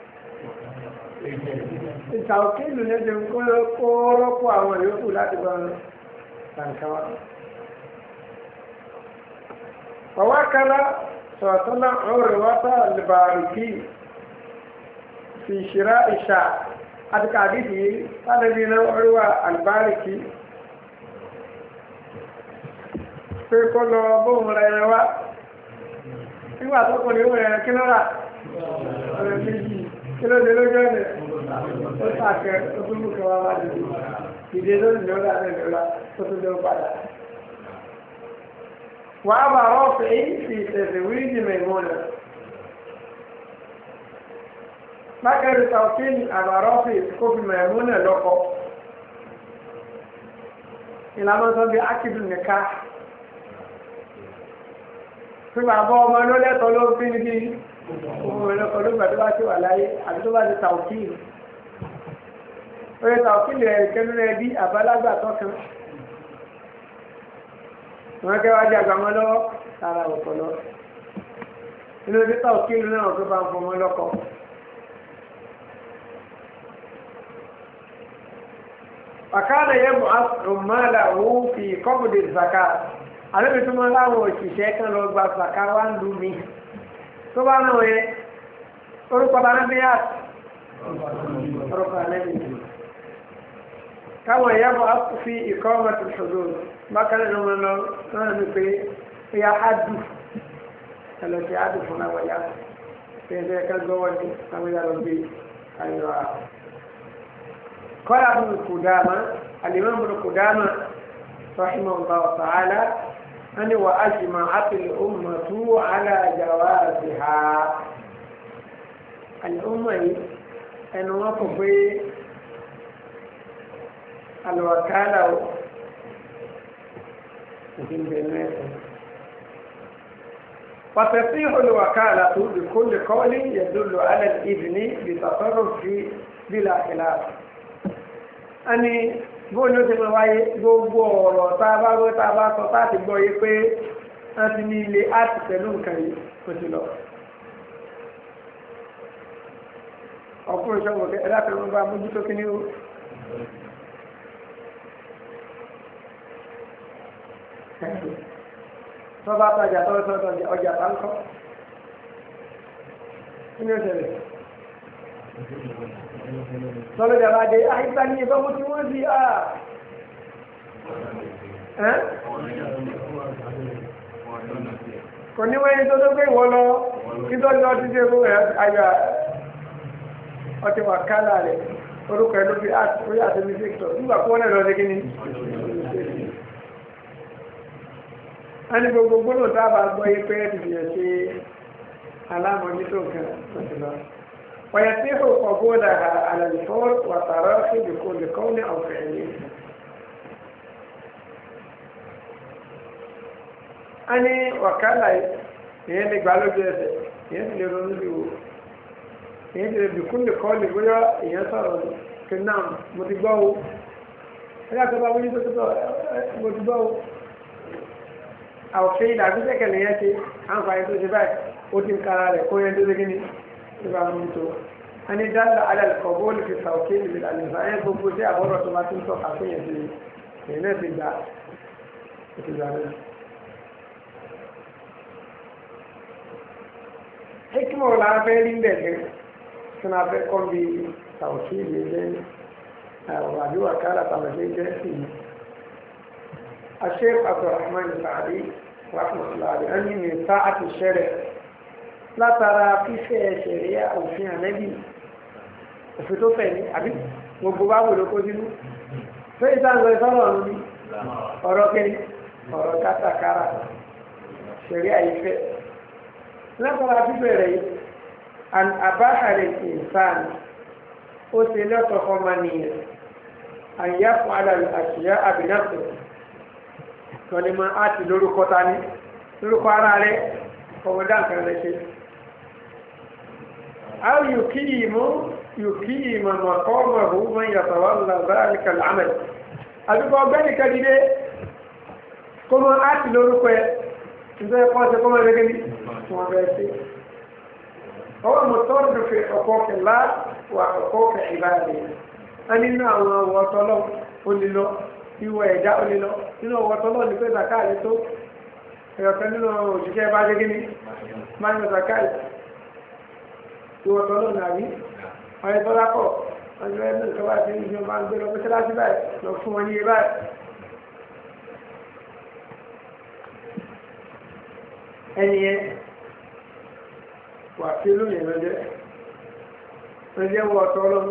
ìtàòkèlù lẹ́sẹ̀ kó rọ́pò àwọn ìyókù láti bá wọn tàǹkàwá ووكل صلى الله عليه وسلم عروة الباركي في شراء الشاة هذا حديث الذي عروة الباركي في كل بوم رأيوا nígbà tó kọ̀ ní ó rẹ̀ kí lọ́rà ọ̀rẹ́ méjì kí ló dé lójú ẹ̀nẹ̀ ó sàkẹ́ ó tún mú kẹwàá wá dìde ìdè lónìí lọ́rà lẹ́lọ́rà ó tún lé padà. وأبا رافع في تزويج ميمونة بكر توكيل أبا رافع في ميمونة لقب إلى ما صار عقد النكاح في بعض ما نقول طلب في نجي ولا طلب بدو شو على أي بدو بعد توكيل ولا توكيل كانوا نبي أبلا بعد wọ́n kẹ́ wájú àgbàmọ́ lọ́wọ́ sára ọ̀pọ̀ lọ inú títà òkèlú náà tó bá ń fọmọ́ lọ́kọ̀ ọ̀kadà yẹ bọ̀ ọ̀mọ́lá wò fi kọ́bùdì zaka àlébì tó máa láwọn òṣìṣẹ́ kan lọ gba zaka wá ń lu mi tó bá náà yẹ orúkọ bá náà bí yá orúkọ àlébì káwọn ẹ̀yà bọ̀ fi ìkọ́ ọmọ tó ṣòro bákan náà wọn lọ náà ní pé ya adu ẹlọ́tí adu fún àwọn ya pẹ̀lú ẹ̀ka gbọ́wọ́ ní àwọn ya lọ gbé ayọ̀ à. kọ́lá bùrù kùdámà alimọ́ bùrù kùdámà رحمه الله تعالى أن وأجمعت الأمة على جوازها الأمة أن وقف الوكالة وتصيح الوكالة بكل قول يدل على الإذن بتصرف بلا خلاف أني bóun ló ti máa wáyé gbogbo ọ̀rọ̀ tá a bá gbọ́ tá a bá sọ tá a ti gbọ́ yé pé wọ́n ti ní ilé áàtì pẹ̀lú nǹkan yìí kò sí lọ. ọkùnrin sọ̀rọ̀ kẹ́ ẹ̀dá kan bá mójútó kí ni ó. tó bá tajà tó sọ̀tọ̀ ọjà tá ń kọ́ kí ni ó ṣẹlẹ̀? Sọ́lọ́ jàmbá dé, àìsà ní ìbọn mú tí wọ́n sí àà. Kò ní wọ́n yí tó tó gbé ìwọ lọ, kí tó jọ títí ẹgbẹ́ ayọ̀ ọtí wà kálà rẹ̀, orúkọ ẹ̀ ló fi orí àti mísíkítọ̀, nígbà kó wọ́n lọ sí kí ni. A ní gbogbo gbọ́nà tá a bá gbọ́ yí pé ẹ̀ ti fi ẹ̀ ṣe alámọ̀nító nǹkan lọ́sí lọ. ويصيح قبولها على الفور وتراخي بكل قول أو فعل. أني وكالة يهدي قالوا جيسة يهدي لرنزيو يهدي بكل قول يقول يسر كنام متباو لا تباو لي متباو أو فعل أقول لك اللي يأتي عن فايدو جبال وتم كرارة كوين دوزكني أن دل على القبول في التوكيل بالأنفاق بوجه أبورة ما تنسى حقيقة في هنا في الدار في الدار حكمة ولا فعلين بيجي سنافع كون بتوكيل بيجي وعدي وكالة تمشي جيسي الشيخ عبد الرحمن السعدي رحمة الله عليه أن من ساعة الشرع látara fífẹ́ ṣẹ̀ríà òfin ànẹ́bì òfin tó fẹ̀ ní àbí gbogbo bá wòlò kó sínú tó ìtàǹsọ ìsọ́rọ̀ ọ̀run ní ọ̀rọ̀ kẹni ọ̀rọ̀ kátàkárà ṣẹ̀ríà ìfẹ́ látara fífẹ́ rẹ̀ yìí àbáhàrẹ̀ ìsàn ó ṣe lọ́tọ̀ ọmọ nìyẹn àyà fún alàlù àṣìyá àbínáfẹ́ tọ́lẹ́mọ́ àti lórúkọ tani lórúkọ ara rẹ̀ ọmọdé nǹkan rẹ̀ ṣe. أو يقيم يقيم مقامه من يتولى ذلك العمل أدوك أبني كديدي كما آتي لوركو إذا يقول كما يقول كما يقول هو مضطرد في حقوق الله وحقوق عباده أننا وطلو قل له هو يدعو له إنه وطلو لكي زكاة لتو يقول له جيكي بعد كني ما يزكاة ìwọ̀tọ̀ lọ́nà àbí ọ̀rẹ́ tọ́lá kọ̀ ọjọ́ ẹgbẹ́ ìkọwà tí ìjọ bá ń gbé lọ pẹ́sẹ́ láti báyìí lọ fún wọn ní iye báyìí. ẹni yẹn wà sí lóyìn lọ́jẹ́ lọ́jẹ́ wọ̀tọ̀ lọ́nà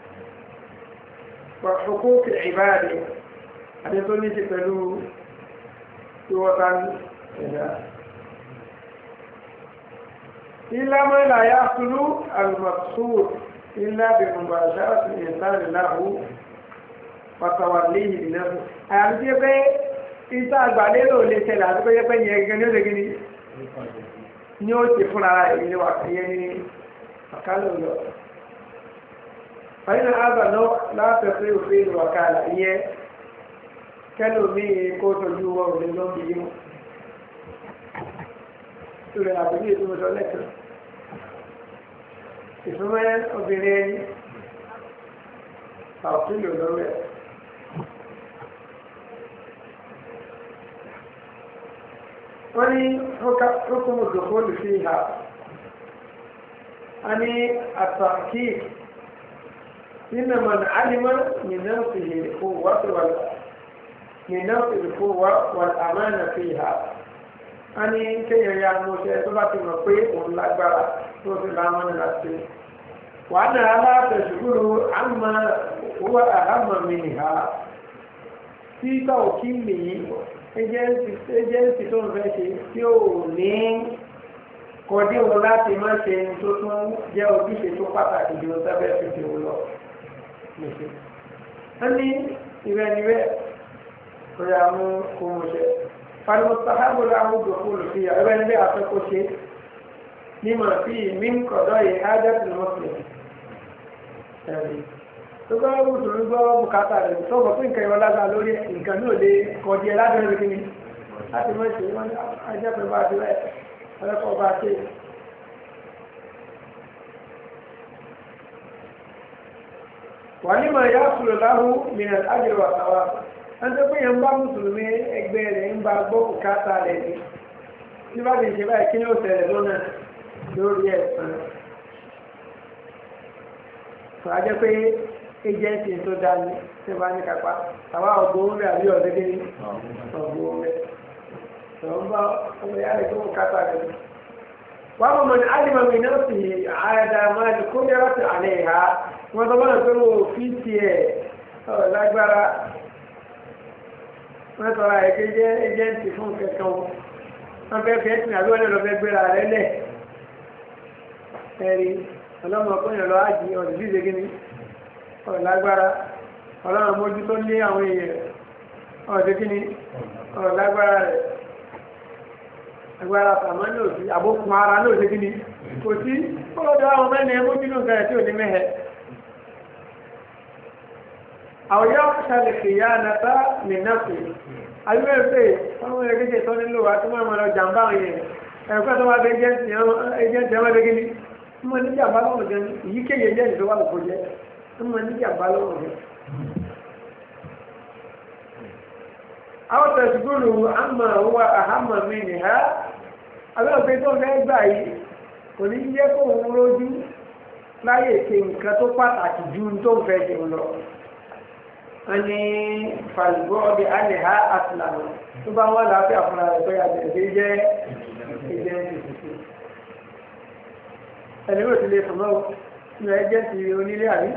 wà fòkó kì ìbáàdì àti tó ní ti pẹ̀lú ìwọ̀ta ní ẹ̀dá. إلا ما لا يحصل المقصود إلا بمباشرة الإنسان له وتوليه بنفسه àyàfi pé ìta àgbàlérò lè ṣẹlẹ̀ àti pé pé yẹn gẹ́gẹ́ ní ó lè gíní ní ó ti fún ara ìlú àkàyẹ ní àkálò lọ. fàyínà àgbà náà láti pé òfin ìlú àkàlà ìyẹn kẹ́lò mí kó tójú wọ́n ò lè lọ́ bí yíwọ́n rẹ̀ àbúrí ètò ọjọ́ lẹ́kọ̀ọ́ ìfúnmọ́ obìnrin ẹni àwọ̀kílò lọ́wẹ́ wọ́n ní hukumu dukhul fiha a ní at-tahqiq inna man alima min nafsihi al-quwwata wal min nafsihi al-quwwa wal amana fiha a ní kéèyàn ya mọ́ṣẹ́ tó bá ti mọ̀ pé òun lágbára tó fi lámọ́nà láti wà ní aláàtẹ̀sùgbùrù àmà owó àhámà mi nìha tí káwọ̀ kí nìyí ẹjẹ́ǹsì tó ń fẹ́ ṣe tí ó ní kọjú wọn láti má ṣe tó tún jẹ́ ojúṣe tó pàtàkì jù sábẹ́ fi fi wọn lọ. wọ́n ní ìrẹ́niwẹ́ kọjá mú kó mọ̀ ṣe. فالمستحب له الدخول فيها ابن بي افكو شيء لما فيه من قضاء حاجة المسلم tó bá mùsùlùmí gbọ́ bùkátà rẹ̀ tó bọ̀ fún nǹkan ìwọlágbà lórí nǹkan náà lè kọjí ẹ láti rẹ̀ kí ni láti mọ́ ìṣe wọ́n ajẹ́pẹ̀ bá ti rẹ̀ ọlọ́pọ̀ bá ṣe. wà ní mọ̀ ìyá sùlù láhù mìíràn ájẹ̀rò àtàwà wọ́n tó pé yẹn ń bá mùsùlùmí ẹgbẹ́ rẹ̀ ń bá gbọ́ bùkátà rẹ̀ ní tí bá ti ṣe báyìí kí ni ó ṣẹlẹ̀ lọ́nà lórí ẹ̀sán. tó a jẹ́ pé ẹjẹ́ǹsì tó dá ní tí wọ́n bá ní kápá àwa ọ̀gbọ́n rẹ̀ àbí ọ̀dẹ́gẹ́ ní ọ̀gbọ́n rẹ̀ tó ń bá ọmọ ìyá rẹ̀ tó bùkátà rẹ̀ ní. wọ́n mọ̀ mọ̀ ní alìmọ̀mí náà sì àyàdá máa ní kó lẹ́rọ̀ sí àlẹ́ ìhà wọ́n tó bá pé mo fi tiẹ̀ lágbára wọ́n sọ̀rọ̀ ẹ̀kẹ́ jẹ́ ẹjẹ́ǹsì fún kẹ̀kẹ́ wọn wọ́n fẹ́ fẹ́ tìǹà bí wọ́n lè lọ fẹ́ gbéra rẹ̀ lẹ̀ ẹ̀rí ọlọ́mọkùnrin lọ ájì ọ̀dùn sí ìṣègì ní ọ̀lágbára ọlọ́run mójú tó lé àwọn èèyàn ọ̀dẹ́kí ní ọ̀lágbára rẹ̀ agbára tàmá ní òsì àbókùn ara ní òsì kíní kò sí ọlọ́dọ̀ àwọn mẹ́rin mójú ní nǹkan tí ò ní mẹ́hẹ àwòyá ṣàlẹ̀ kìyà nàta mìíràn alúwẹ̀fẹ́ ọmọ ẹgbẹ́jẹ̀ tó nílò wa tó máa lọ jàmbá yẹn ẹ̀kọ́ tó wá bẹ́ ẹjẹ́ǹtì ọmọdé gíní ọmọ ní jàmbá lọ́wọ́ jẹ́ èyí kéye jẹ́ ìjọba lọ́pọ̀ jẹ́ ọmọ ní jàmbá lọ́wọ́ jẹ́ àwọn tẹ̀sígbòrò àmà owó àhámà mi nì ha alúwẹ̀fẹ́ tó fẹ́ gbà yìí kò ní jẹ́ kó ń rójú láyé ṣe nǹkan tó pàtàkì ju tó ń fẹ́ ṣe lọ ani falibọ́ọ̀dì alìhá àtìlànà tó bá wọ́n láàfíà fúnra rẹ̀ pé àjẹ̀dẹ̀ jẹ́ ìjẹ́ ìsìnkú ẹni wò ti lè fọmọ́ ní ẹjẹ́ ti onílé àrí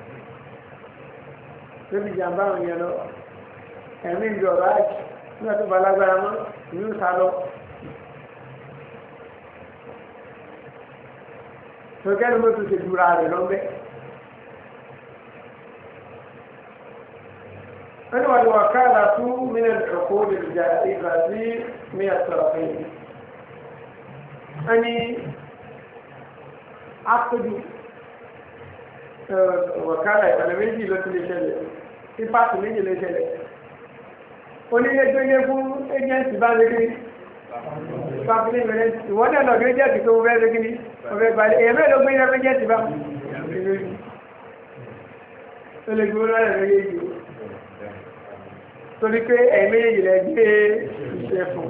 lóbi jàmbá àwọn èèyàn lọ ẹ̀mí ìjọ ọ̀rọ̀ àjì nígbà tó bá lágbára mọ́ ìlú ta lọ tó kẹ́ni mọ́ tó ṣe dúra rẹ̀ lọ́gbẹ́ أنا والوكالة من العقود الجائزة من الطرفين أني عقد وكالة أنا méjì ló ti lè ṣẹlẹ̀ tí pàtó méjì lè ṣẹlẹ̀ onílé tó yẹ fún ẹjẹ́ǹsì bá lè rí pàpílẹ̀ mẹ́rẹ́ ìwọ́n náà lọ́gbẹ́ jẹ́ǹsì tó fẹ́ lé kíní ọ̀fẹ́ balẹ̀ èyàn mẹ́rin ló gbé yẹn fẹ́ jẹ́ǹsì bá ó lè gbé lọ́rẹ̀ lórí èjì torí pé ẹ̀mí ìrẹ̀ gbé iṣẹ́ fún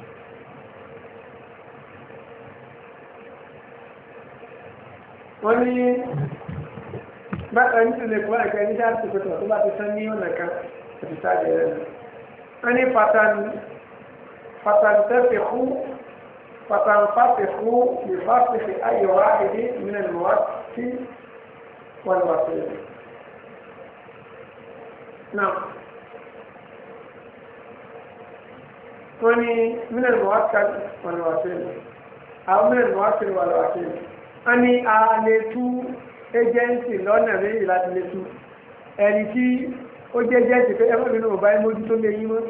wọ́n ní bákan ní ìlú ẹ̀kọ́ ẹ̀kẹ́ ní sáàtì pẹ̀tọ̀ tó bá ti sán ní ọ̀nà kan àti sáàjẹ̀ rẹ̀ wọ́n ní pàtàkì fàtàkì ìfàṣẹ̀fì ayọ̀wá ìdí ìmìnà ìwà tí wọ́n wà sílẹ̀ náà wọ́n ní mílíọ̀nù mọ́wákàtí wọn wà sílẹ̀ àwọn mílíọ̀nù mọ́wákàtí wọn wà sílẹ̀ wọ́n ní a lè tú ẹjẹ́ǹsì lọ́nà méjì láti lè tú ẹni tí ó jẹ́ ẹjẹ́ǹsì pé ẹgbẹ́ mi náà bá ń mójú tó lé yín mọ́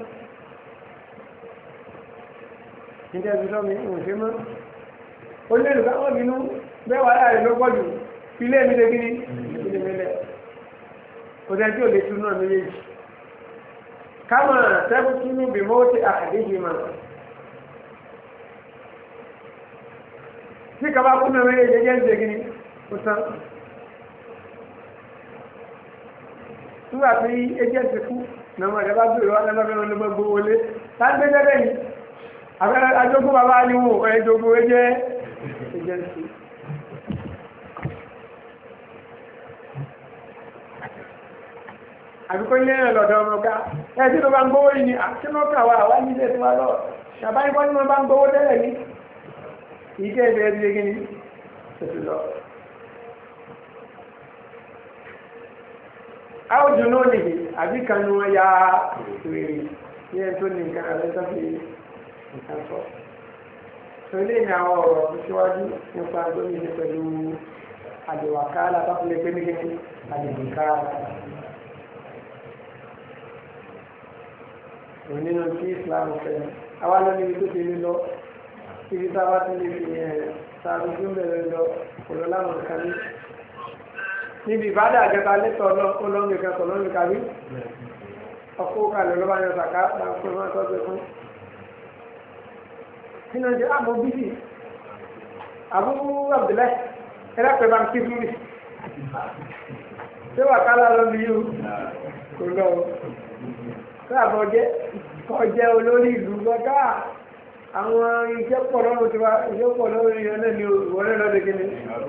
nígbà tí sọ́mi ń ṣe mọ́ ó lè lùkà wọ́n nínú bẹ́ẹ̀ wà láàrin ló pọ̀ jù ilé mi lè gíní ilé mi lẹ̀ kò sẹ́ tí ò lè tú náà méjèèjì kama tabtulu bi mawti ahadihima tí kaba kuna me je je je gini utan tuwa ti eje ti ku na mo le ba bi ro na ba be lo mo gbo wole ta gbe bebe ni àjogún bàbá ni wò ẹjogún ẹjẹ́ ẹjẹ́ sí àbíkó ní ẹ̀rọ lọ́dọ̀ ọmọ ká ẹ̀ tí ló bá ń gbówó yìí ni àtínúkà wà wá ní ilé tí wá lọ ṣàbá ikọ́ ní wọ́n bá ń gbówó tẹ́lẹ̀ ní ìdí ẹ̀bẹ̀ ẹ̀bí gíní tẹ̀sí lọ. áwùjọ náà nìyí àbí kan ní wọ́n ya wèrè ní ẹ̀ tó ní nǹkan àbẹ́ tó fi nǹkan sọ. tó ilé ní àwọn ọ̀rọ̀ tó síwájú nípa gómìnà pẹ̀lú àdìwàkálà tó fi lè pé nígbẹ́ àdìwàkálà. nínú tí Islam fẹ́ àwa lọ níbi tó ti lé lọ ibi tá a bá ti lè fi ẹ̀ sáàbí tó bẹ̀rẹ̀ lọ kòló láwọn kan ní níbi ìbádà àjẹta lẹ́tọ̀ ọlọ́run kan kọ̀lọ́run kàbí ọkọ̀ kalẹ̀ lọ́ba yọ sàká láàpọ̀ máa tọ́jú fún nínú jẹ́ àmọ́ bíbí Abu Abdullahi ẹlẹ́pẹ̀ bá ń kí fún mi ṣé wà kálá lọ bí yóò kò lọ káàbọ̀ jẹ́ kọjẹ́ olórí ìlú gbọ́dá àwọn iṣẹ́ pọ̀ lọ́rùn tí wá iṣẹ́ pọ̀ lọ́rùn ìyẹn náà ni wọlé lọ́dẹ gíní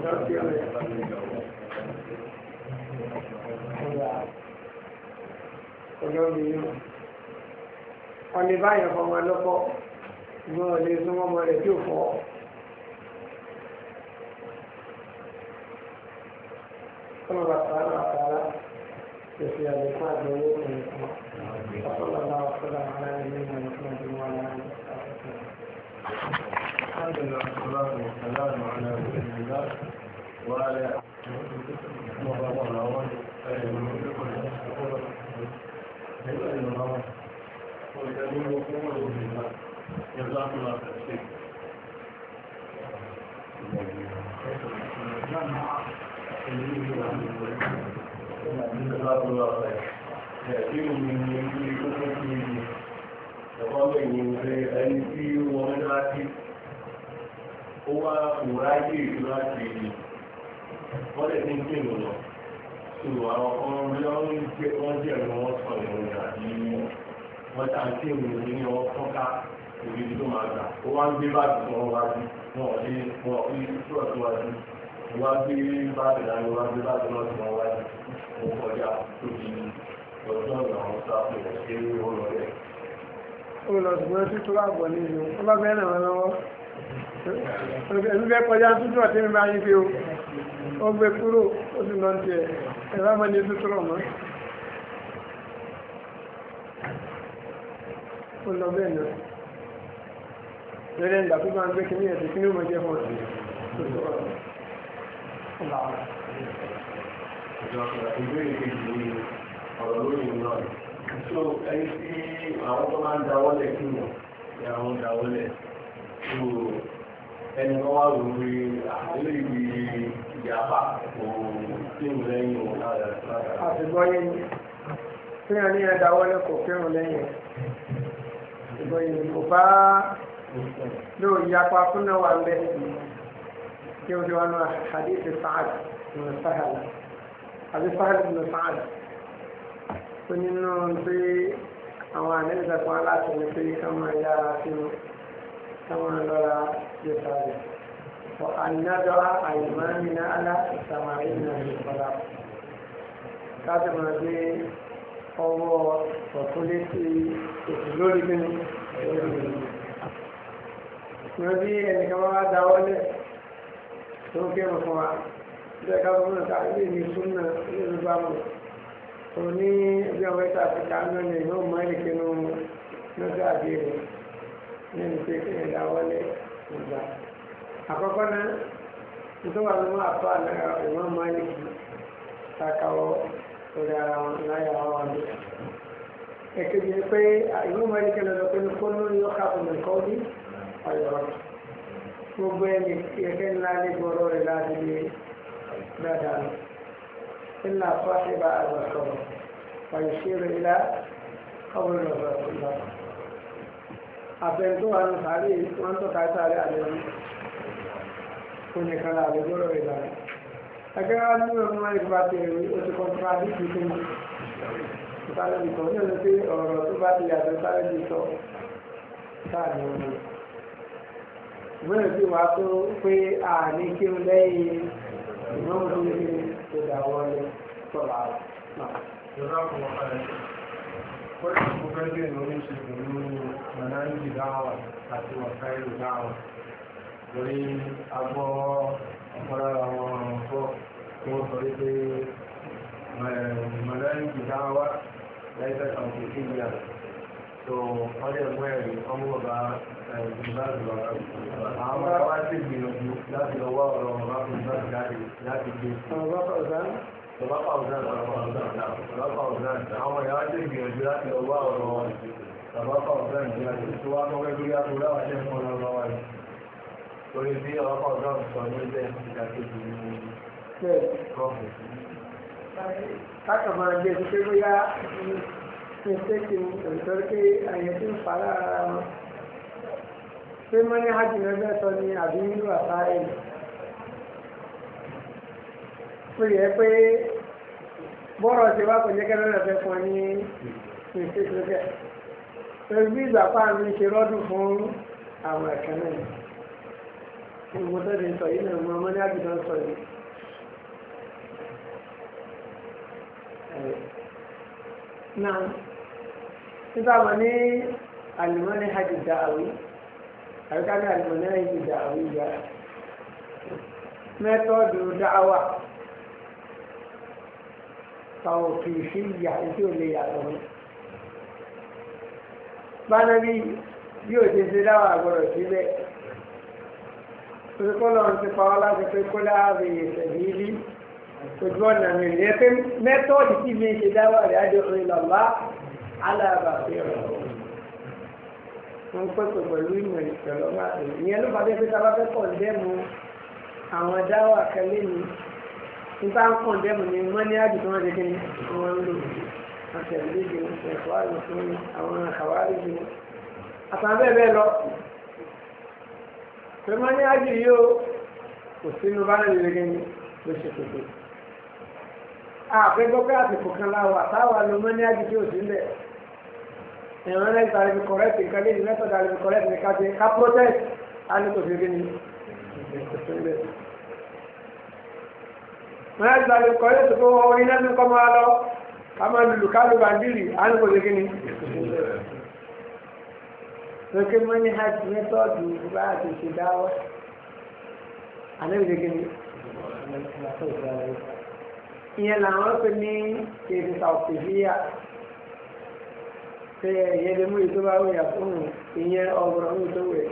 ọlọ́run yìí ọlẹ́ báyọ̀ fọmọ lọ́pọ̀ ìwọ̀n ọ̀lẹ́ súnmọ́ ọmọ rẹ̀ tí ò fọ́ ọmọ bàtà náà tààrà يسي عليكم أدعوكم وصلى الله وسلم على نبينا محمد وعلى آله وصحبه الحمد لله والصلاة والسلام على رسول الله وعلى جزاكم الله خير. Ẹ̀kí omi ní ilé kókó tí ẹ̀kọ́ mẹ́rin rẹ̀ ẹni tí wọ́n mẹ́ láti ó wá òráyé láti wọ́n lè tí ń pè lọ́nà tó àwọn kan rí wọ́n jẹ́ ẹ̀rọ wọn sọ ìrìn àti wọ́n tà ń tí èmi ní wọ́n fọ́nká òbí tó máa gbà ó wá ń gbé báàgì tí wọ́n wájú wọn ò lè wọn ò lè tó ọ̀tún wájú wọ́n á gbé báàgì láyé wọ́n á gbé báàgì náà tí wọ́n wájú ó kọjá tó di ọjọ́ ìgbà wọn sáfù rẹ̀ ṣé ó lọ rẹ̀. ó lọ ṣùgbọ́n títú àgbọ̀ nínú ó bá fẹ́ ràn wọ́n lọ́wọ́ ẹ̀mí fẹ́ kọjá tútù àti ẹ̀mí máa yí fi o ó gbé kúrò ó sì lọ tiẹ̀ ẹ̀rọ máa ní tútù rọ̀ mọ́ ó lọ bẹ́ẹ̀ náà lẹ́rẹ́ ìgbà tó máa ń gbé kí ní ẹ̀sìn kí ní ó mọ̀ jẹ́ fún ọ̀sìn tó tó rọ̀ ọ̀là ọ̀la. Ìbéèrè kejì ni ọ̀rọ̀ lórí ìlú náà. So ẹni tí àwọn tó máa ń dáwọ́lẹ̀ kí wọ́n ní àwọn dáwọ́lẹ̀. So ẹni wọ́n wá lórí eléyìí ìyàpá kò tí ń lẹ́yìn òun lára. Àtìgbọ́ yẹn ni tí wọ́n ní ẹ dáwọ́lẹ̀ kò kírun lẹ́yìn ìgbọ́ yẹn kò bá lóò ìyapa fún náà wà lẹ́yìn tí ó ti wá náà hadith Sa'ad ibn Sahal àbí Sahal ibn Sa'ad tó nínú pé àwọn àlẹ́gbẹ̀ẹ́ kan láti ní pé káwọn yára sínú káwọn lọ́ra yóò sáré for another àìmánìna alá ìsàmàrínà ìfọlá láti máa gbé ọwọ́ ọ̀tún létí ètò lórí nínú lórí ìlú wọ́n bí ẹnìkan wá dáwọ́lẹ̀ tó ń kírun fún wa jẹ́ ká fún ọ̀tá ilé ní súnà ilé ìlú bá mọ̀ tó ní ẹgbẹ́ west africa ń lọ́nà ìlú mọ́ ìrìnkínú lọ́sẹ̀ àbẹ̀rẹ̀ nínú pé kí ẹ̀ dáwọ́lẹ̀ ìgbà àkọ́kọ́ náà nítorí àwọn ọmọ àpá náà ìwọ̀n mọ́ ìrìnkí takawọ́ orí ara wọn láyà wọn wà ní ẹ̀kejì ni pé ìwọ̀n mọ́ ìrìnkí lọ́dọ̀ pé ní kó lórí ọkà fún mi kọ́ ní ọ̀yọ́ gbogbo ẹni ẹgbẹ́ ńlá ní gbọ́rọ̀ rẹ̀ láti lè dáadáa lọ ńlá fásitì àgbàsọ̀rọ̀ ọ̀yọ̀ṣẹ́rẹ̀ ilá ọ̀bùn lọ́sọ̀rọ̀ àbẹ̀ntó wà ní sàárè wọ́n tó ká sàárè àlẹ́rí kò ní kan láàrẹ̀ gbọ́rọ̀ rẹ̀ dáadáa ẹgbẹ́ wá nínú ọmọ máa ń bá ti rí ó ti kọ́ fún adé ti fún ìtàlẹ́bì kan ní ọ̀nà pé ọ̀rọ̀ tó bá ti yàtọ̀ sáré bí sọ sáà ní ọmọ ìmọ̀ràn tí wàá tó pé àní kí n lẹ́yìn ìmọ̀ràn tó ní kó dà wọlé sọ̀rọ̀ àwọn náà. ìjọba kò wọ́n padà sí kọ́lá kó fẹ́ dé ìlú ní ṣe pẹ̀lú mọ̀nàmí dáhà àti wàsáìlú dáhà lórí agbọ́ ọ̀pọ̀lára àwọn ọ̀pọ̀ tí wọ́n sọ wípé mọ̀nàmí dáhà láìpẹ́ kan kò sí ìyá tó wọ́n lè mú ẹ̀rí ọmọ bàbá ìgbàlù àwọn ọmọ wa ti gbìyànjú láti lọ wá ọ̀rọ̀ ọ̀rọ̀ ìgbàlù jáde láti gbé bàbá pàwùzán bàbá pàwùzán bàbá pàwùzán àwọn ìyá wa ti gbìyànjú láti lọ wá ọ̀rọ̀ bàbá pàwùzán jáde tó wá mọ́ ẹgbẹ́ yá tó láwà jẹ́ fún ọlọ́rọ̀ wa yìí torí bí bàbá pàwùzán sọ ní ilé ìdàkejì ní kọ́ọ̀fù. káàkiri máa gbé pé bóyá mistake nítorí pé àyẹ̀ tí ń fara ara wọn pé mọ́ ní hajj lẹ́gbẹ́ sọ ní àbí nílùú àtàrí pé yẹ pé bọ́rọ̀ ṣe wá kò jẹ́ kẹ́lẹ́ rẹ̀ fẹ́ fún ọ ní mistake lẹ́gbẹ́ pẹ̀lú bí ìgbà pa mi ṣe rọ́dùn fún àwọn ẹ̀kẹ́ náà gbogbo tó ti sọ yìí náà mọ́ ọmọ ní hajj náà sọ yìí. Náà nígbà wọn ní alimọ́ni hajj da'awi àríká ní alimọ́ni hajj da'awi yá mẹ́tọ́dù dáwà kàwọ̀ kìí sí ìyà tí ó lè yàtọ̀ wọn. Bánabi bí ó ti ṣe dáwà gbọ́dọ̀ síbẹ̀ torípọ́lọ́ ti pa wá láti pé kó láàbì ìṣẹ̀lẹ̀ ojú ọ̀nà mi rẹ̀ pé mẹ́tọ́ọ̀dù tí mi ṣe dáwà rẹ̀ adé orin lọ́lá alábàáfẹ́ rẹ̀ wọ́n pẹ̀pẹ̀ pẹ̀lú ìmọ̀ ìpẹ̀lọ́ máa tẹ̀lé ìyẹn ló bàbá pé tábà fẹ́ kọ̀ǹdẹ́mù àwọn dáwà kẹlẹ́ ni nípa ń kọ̀ǹdẹ́mù ni wọ́n ní àjù tí wọ́n ṣe kí ni wọ́n ń lò àtẹ̀lé ìdè ẹ̀kọ́ àrùn fún àwọn àkàwárí ìdè àtàwọn bẹ́ẹ̀ bẹ́ẹ̀ lọ pé wọ́n ní àjù yìí ó kò sínú bá lè lè gẹ́ni ló ṣe pèpè àpégbọ́ pé àsìkò kan láwà táwà ló mọ́ ní àjù tí ò sí ń bẹ̀ ẹ̀wọ̀n náà ìtàrí fi kọ̀rẹ́tì nǹkan lé ní mẹ́tọ̀dà lè fi kọ̀rẹ́tì ní kájẹ ká protest á ní kò sí rí ní ìpínlẹ̀. wọ́n yá ìtàrí fi kọ̀rẹ́tì tó orí náà ní kọ́ máa lọ ká máa lùlù ká lù bàndìrì á ní kò sí rí ní ìpínlẹ̀. lókè mọ́ ní hajj mẹ́tọ̀dù bá a ti ṣe dáwọ́ àlẹ́ ìdíkì ní ìyẹn làwọn pè ní èdè sàùtìfíà pé ìyẹn lè mú ìtọ́ bá wúyà fún ìyẹn ọgbọ̀n ọ̀hún tó wẹ̀.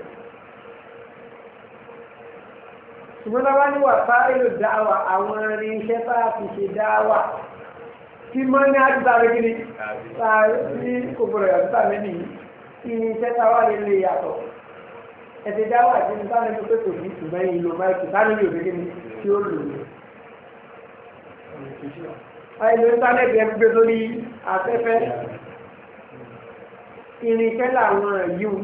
ṣùgbọ́n bá ní wà fáìlù dáwà àwọn irinṣẹ́ bá fi ṣe dáwà tí mọ́ ní àdúgbà rẹ̀ gíní ní kòkòrò yàtọ̀ tàbí ní irinṣẹ́ táwà lè lè yàtọ̀ ẹ̀sẹ̀ dáwà àti ní sáà lẹ́nu pé kò sí ṣùgbọ́n ìlò máìkì sáà lè òbí gíní tí ó lò ó. àìlò íńtánẹ́ẹ̀tì ẹ̀ gbé lórí afẹ́fẹ́ irinṣẹ́ làwọn yìí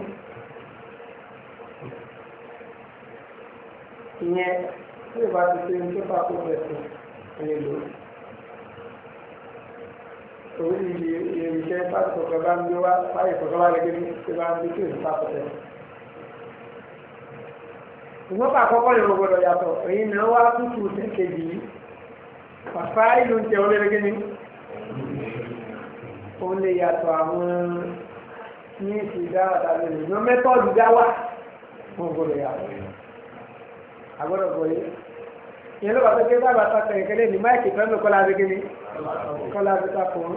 ìyẹn tí ìbá ti ṣe ní pépà kó fẹ̀sùn ẹni lò orí irinṣẹ́ pàṣẹ kọ̀ọ̀kan bá ń gbé wá báyìí kọ̀ọ̀kan bá lè gbé ní tí bá ń gbé kí ìrìn pàṣẹ tẹ̀. ìwọ́n pa àkọ́kọ́ ìrìn gbọdọ̀ yàtọ̀ èyí náà wá tútù kejì yìí pàpá ìlú ń tẹ ọ lé ní ó lè yàtọ̀ àwọn ní ìsìdá àtàlẹ́ ìlú mẹ́tọ́ọ̀dù dáwà wọn gbọdọ̀ yàtọ̀ agbọ́dọ̀ bọ̀ yìí ìyẹn ló bá tó ké bàbá ta kẹ̀kẹ́ kẹ́lẹ́ ní máìkì fẹ́ mi kọ́lá abẹ́gẹ́ ni kọ́lá abẹ́ ta fún un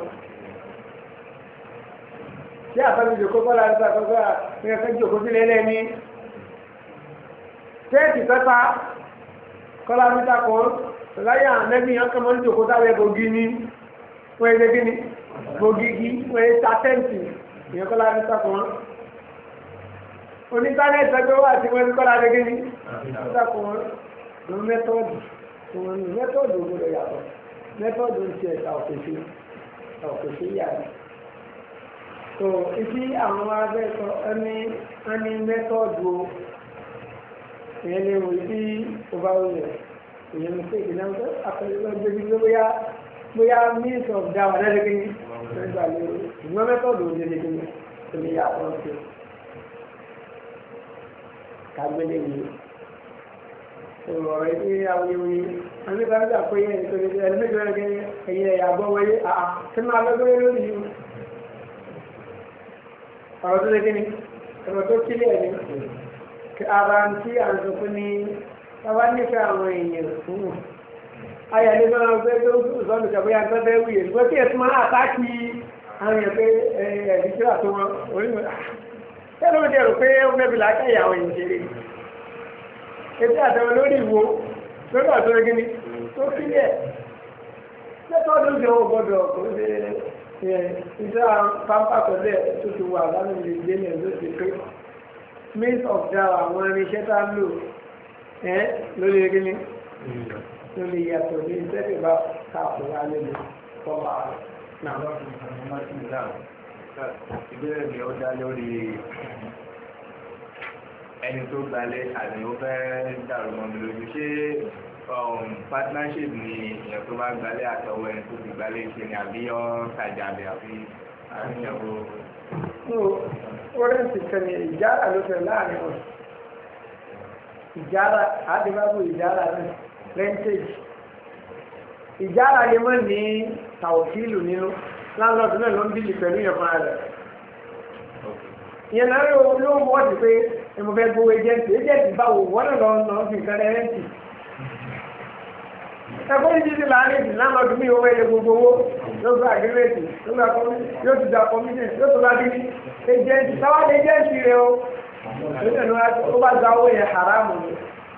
tí àfẹ́mi jòkó kọ́lá abẹ́ ta fún un kí wọ́n fẹ́ jòkó sílẹ̀ lẹ́ni tẹ́ẹ̀tì pẹ́pà kọ́lá abẹ́ ta fún un láyé àmẹ́bí yẹn kọ́mọ́ ní jòkó táwẹ̀ bògì ní wọ́n ẹ̀ gẹ́gẹ́ ni bògì gí wọ́n ẹ̀ ta tẹ́ǹtì ìyẹn kọ́lá abẹ́ ta fún un onítánẹ́ẹ̀tì ẹgbẹ́ wà tí wọ́n ti kọ́lá gẹ́gẹ́ ní ìdákùn ló mẹ́tọ́ọ̀dù wọn ní mẹ́tọ́ọ̀dù gbọdọ̀ yàtọ̀ mẹ́tọ́ọ̀dù ń ti ẹ̀ka òkèṣe òkèṣe yàrá tó ibi àwọn abẹ́sọ ẹni ẹni mẹ́tọ́ọ̀dù ìyẹn lè wò ibi ọba òyìn ìyẹn lè fèkì náà tó àpẹẹrẹ gbẹgbẹ gbé bóyá bóyá means of down ẹ̀rẹ́gẹ́ ní ẹgbàá lérò ìgbọ́n mẹ́tọ́ọ̀dù ò lè lè gbé ní ìyàtọ̀ ń ṣe. kágbélé yìí ọ̀rọ̀ ìdí awuyewuye wọn ní káńtà pé ẹni tó lè ṣe ẹni méjì lọ́dọ̀ kẹ́yìn ẹ̀yìn ẹ̀yà gbọ́ wọlé àà kí máa lọ́gbọ́n lórí yìí ọ̀rọ̀ tó lè kí ni ọ̀rọ̀ tó kílẹ̀ ní ara ń tí à ń sọ fún ní bàbá nífẹ̀ẹ́ àwọn èèyàn fún un ayẹyẹ tó náà gbé tó sọ́nù kẹ́bí agbẹ́bẹ́ wuyè ṣùgbọ́n tí ẹ̀sùn máa àtàkì àwọn èèyàn pé ẹ̀ẹ́dì tí wà tó wọn onímọ̀ tẹ́lẹ̀ ó dẹ̀rù pé ó fẹ́ fi làákàyè àwọn èèyàn ṣeré ètò àtẹ̀wọ̀n lórí ìwo lórí ọ̀tọ́ gíní tó kílẹ̀ lẹ́tọ́ ọdún jẹ́ owó gbọ́dọ̀ kò ṣe ìṣẹ́ pampa pẹ̀lú ẹ̀ tó ti wà lánàá lè gbé ní ẹ̀dọ́ ti pé means of down àwọn irinṣẹ́ tá ń lò ẹ́ lórí gíní ló lè yàtọ̀ ní iṣẹ́ tí bá káàpọ̀ wá lẹ́nu fọ́mà náà. ìbéèrè mi ó dá lórí ẹni tó gbalẹ̀ àti ó fẹ́ dàrú mọ́ mi lójú ṣé partnership ni èèyàn tó bá gbalẹ̀ àtọwọ́ ẹni tó ti gbalẹ̀ ṣe ni àbí ọ́ tajà àbí àbí àríyànwó. ó rẹ́ǹtì kan ní ìjára ló fẹ́ láàrin wọn ìjára àdébábò ìjára náà rentage ìjára lè mọ́ ní tàwọ̀fíìlù nínú láńlọ́ọ̀dù náà ló ń bílì pẹ̀lú ìyẹn fúnra rẹ̀ ìyẹn náà ló wọ́n ti pé ẹmọ fẹ́ gbówó ẹjẹ́ǹtì ẹjẹ́ǹtì báwo wọ́n náà lọ lọ fi nǹkan rẹ́ǹtì ẹgbẹ́ ìdíje láàrin ìdí láńlọ́ọ̀dù mi owó ẹyẹ gbogbo owó yóò gba àgírẹ́tì yóò ti gba kọmíṣẹ̀ yóò tó bá bí ẹjẹ́ǹtì táwọn ẹjẹ́ǹtì rẹ o ó bá gba owó yẹn haramu ni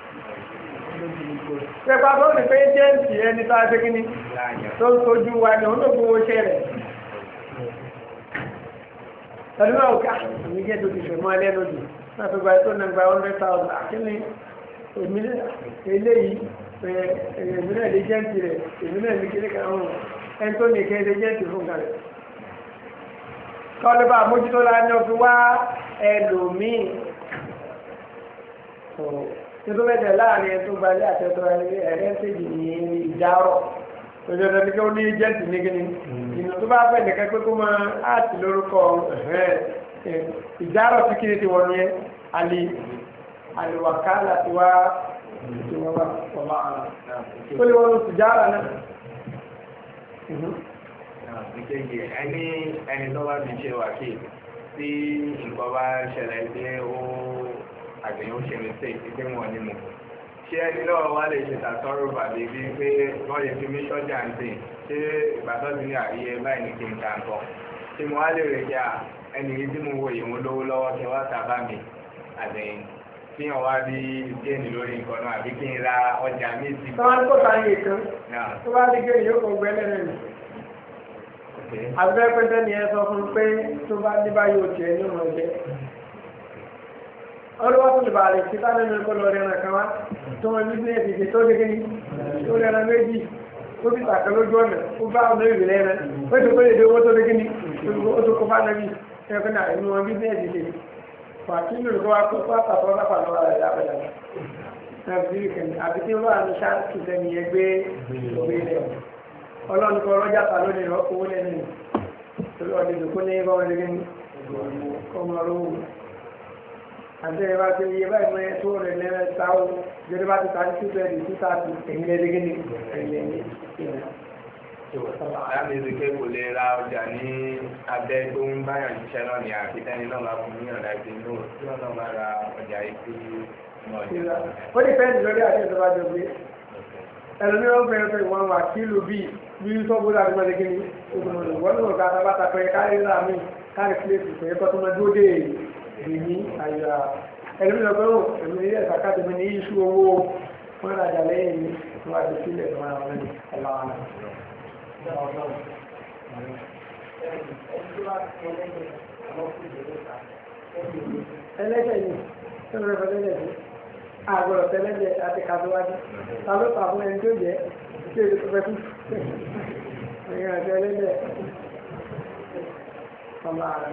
pẹ̀pà tó ní pé ẹjẹ́ǹtì ẹni tá a ṣe kí ni tó ń tọ́jú wa ni òun ló gbowó ṣẹ́ rẹ̀ pẹ̀lú náà òkè àmì jẹ́ tó ti fẹ̀ mọ́ ẹlẹ́nu jù náà tó gba ètò náà gba one hundred thousand àkíní èmi eléyìí èmi náà lè jẹ́ǹtì rẹ̀ èmi náà ní kíní kan ọ̀hún ẹni tó ní kẹ́ lè jẹ́ǹtì fún kan rẹ̀. kọ́lé bá mójútó la ní ọ̀fi wá ẹlòmíì tó bẹ̀tẹ̀ láàrin ẹni tó gbalẹ̀ àtẹ̀tọ̀ ẹ̀rẹ́ńtẹ̀jì ní ìjárọ̀ lọ́jọ́ tó ní kí ó ní jẹ́ǹtì ní kíní ìnù tó bá fẹ́ nìkan pé kó máa áàtì lórúkọ ìjárọ̀ tí kíní ti wọ́n yẹn alì àlùwàkálà tí wá tí wọ́n wá wọ́n àrà tó lè wọ́n lọ tìjára náà. ìkejì ẹni ẹni tó bá fi ṣe wákì tí nǹkan bá ṣẹlẹ̀ pé ó àgbẹ̀yìn ó ṣe mistake pé wọ́n ní mu ṣé ẹni náà wá lè ṣe tàtọ́rọ̀ bàbí bíi pé wọ́n lè fi mí sọ́jà ń sìn ṣé ìgbàtọ́ ti ní àríyé báyìí ní kí n ta nǹkan ṣé mo wá lè rẹ̀ jà ẹni yìí tí mo wo ìwọ̀n lówó lọ́wọ́ kí wọ́n ta bá mi àgbẹ̀yìn tí wọ́n wá bí géènì lórí nǹkan náà àbí kí n ra ọjà mi ti. tọ́wọ́n kó ta yé kan tó bá di géènì yóò kó gbẹ́lẹ́ rẹ̀ nì. àbúrò pẹ́ńtẹ́ ni ẹ sọ fún un pé tó bá ní báyìí ó tiẹ̀ ní òun jẹ́. ọlọ́wọ́ tó lè bá rẹ̀ sí táwọn ẹni kọ́ lọ rẹ̀ rẹ̀ kan wá tó wọn ní bíi ẹ̀dìdì tó dé kíní tó rẹ̀ rẹ̀ méjì ó ti tàkà lójú ọ̀nà ó bá ọ̀nà ìrìlẹ̀ rẹ̀ ó ti kó lè dé owó tó dé kíní ó tó kó bá nàbí ẹ̀kọ́ náà ẹ̀mí wọn bí bíi ẹ̀dìdì wàkílù ló wá kó pàtàkó lápá lọ́wọ́ rẹ̀ lábẹ́lá nàìjíríà kẹ́ni àti tí wọ́n àmì sáàtì lẹ́nu yẹn gbé gbé lẹ̀ ọlọ́run kọ́ ọlọ́jà ta lónìí rẹ̀ ọkọ̀ owó lẹ́nu torí ọdún ìdòkó ní bá wọn lẹ́gẹ́ ní ọmọ ọlọ́wọ́ àti ẹ̀ bá ti yẹ báyìí mọ́ tó rẹ̀ lẹ́rẹ̀ táwọn jẹ́rẹ́ bá ti ta ní túbẹ̀ ní túta ti ẹ̀yìn lẹ́gẹ́ ní ẹ̀yìn lẹ́yìn alámìlẹ́kẹ́ kò lè ra ọjà ní abẹ́ tó ń báyàn jíṣẹ́ náà ní àfitẹ́ni náà máa fún níyàn láti inú tí wọ́n náà máa ra ọjà ikú náà. ó ní fẹ́ẹ̀dì lórí àti ìjọba jọ pé ẹlòmí wọn fẹ́ẹ́ fẹ́ wọn wà kílò bíi bí sọ́gbó láti máa dégé ní wọ́n ní ọ̀gá àtàbàtà pé kárí rà mí kárí kílèsì pé ẹ̀kọ́ tó máa dúró dé èyí àyà ẹlòmí ọgbẹ́ wọn ẹ̀mí ilé ẹ̀ka káàtì mi ní iṣu owó wọn rajà lẹ́yìn ní wọn àti sílẹ̀ tó máa wọn ní ọlọ́wọ́n ẹlẹ́jẹ̀ yìí tó ń rẹ̀ fẹ́lẹ́jẹ̀ sí àgbọ̀rọ̀ tẹ́lẹ́jẹ̀ àti kàdúwájú ta ló pa fún ẹni tó jẹ́ tí èdè tó fẹ́ fún ẹ̀yìn àti ẹlẹ́jẹ̀ ọmọ ààrẹ.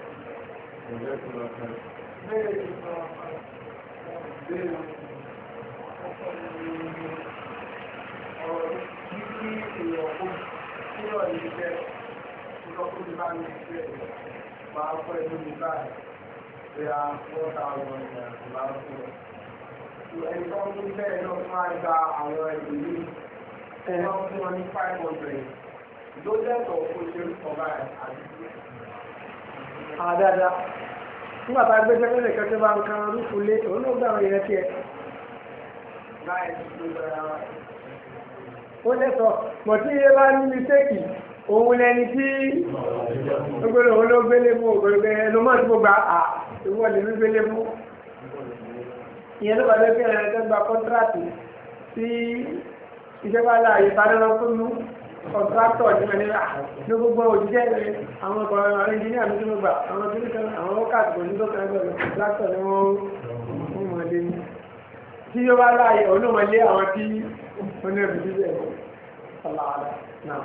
Nínú ọ̀dọ̀ ìṣẹ́ ìlọ́kùnrin bá ní ìṣẹ́ máa fọ́ ẹ̀dùn ní báyìí. pé a four thousand naira bá fún ọ. ẹni tó ń tún bẹ́ẹ̀ náà máa gba àwọn ìlú wọ́n fún wọn ní five hundred ló lẹ́tọ̀ọ́ kó ṣe ọba àdúgbò. àdáadáa nígbà tá a gbé sẹ́kẹ́lẹ̀ kẹ́kẹ́ bá ń kan rúfù lé òun ló gbà wọ́n yẹn tiẹ̀. láì tó bẹ̀rẹ̀ ara ó lẹ́tọ̀ọ́ mọ̀ tí iye bá ní mistake òun lẹni tí gbogbo òun ló gbélé mú ògbólógbé ẹnu mọ́ tí mo gbà á ìwọ́n lè ní gbélé mú. ìyẹn ló bá dé kí ẹ̀rẹ́ tó gba kọ́ńtrátì tí iṣẹ́ bá láàyè parí lọ fún mú kọ̀ntrátọ̀ ní ẹ̀nìyà ní gbogbo òjíṣẹ́ rẹ̀ àwọn ọkọ̀ àwọn ẹnjìníà ní tí mo gbà àwọn tó ní kan àwọn wọ́kàtì kò ní tó kan ẹgbẹ̀rún kọ̀ntrátọ̀ ní wọ́n mọ̀ lé ní tí yóò bá láàyè olómọlé àwọn tí wọ́n ní ẹ̀bùn síbẹ̀ ọ̀làwàdà náà.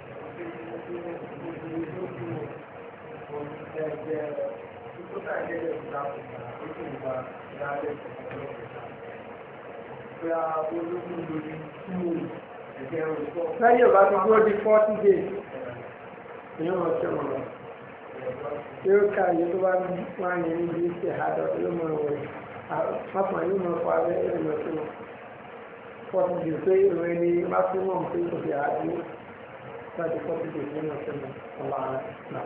lẹ́yìn ọba tó gbọ́ di forty days ní wọ́n ṣe wọ́n lọ tí ó ká iye tó bá wá ní ibi ìṣe àádọ́ yóò mọ̀ wẹ̀ pápá yóò mọ̀ fọ abẹ́ yóò mọ̀ sí wọn forty days pé ìwé ni bá fún wọn pé kò fi àádọ́ láti forty days ní wọ́n ṣe wọn ọ̀la náà.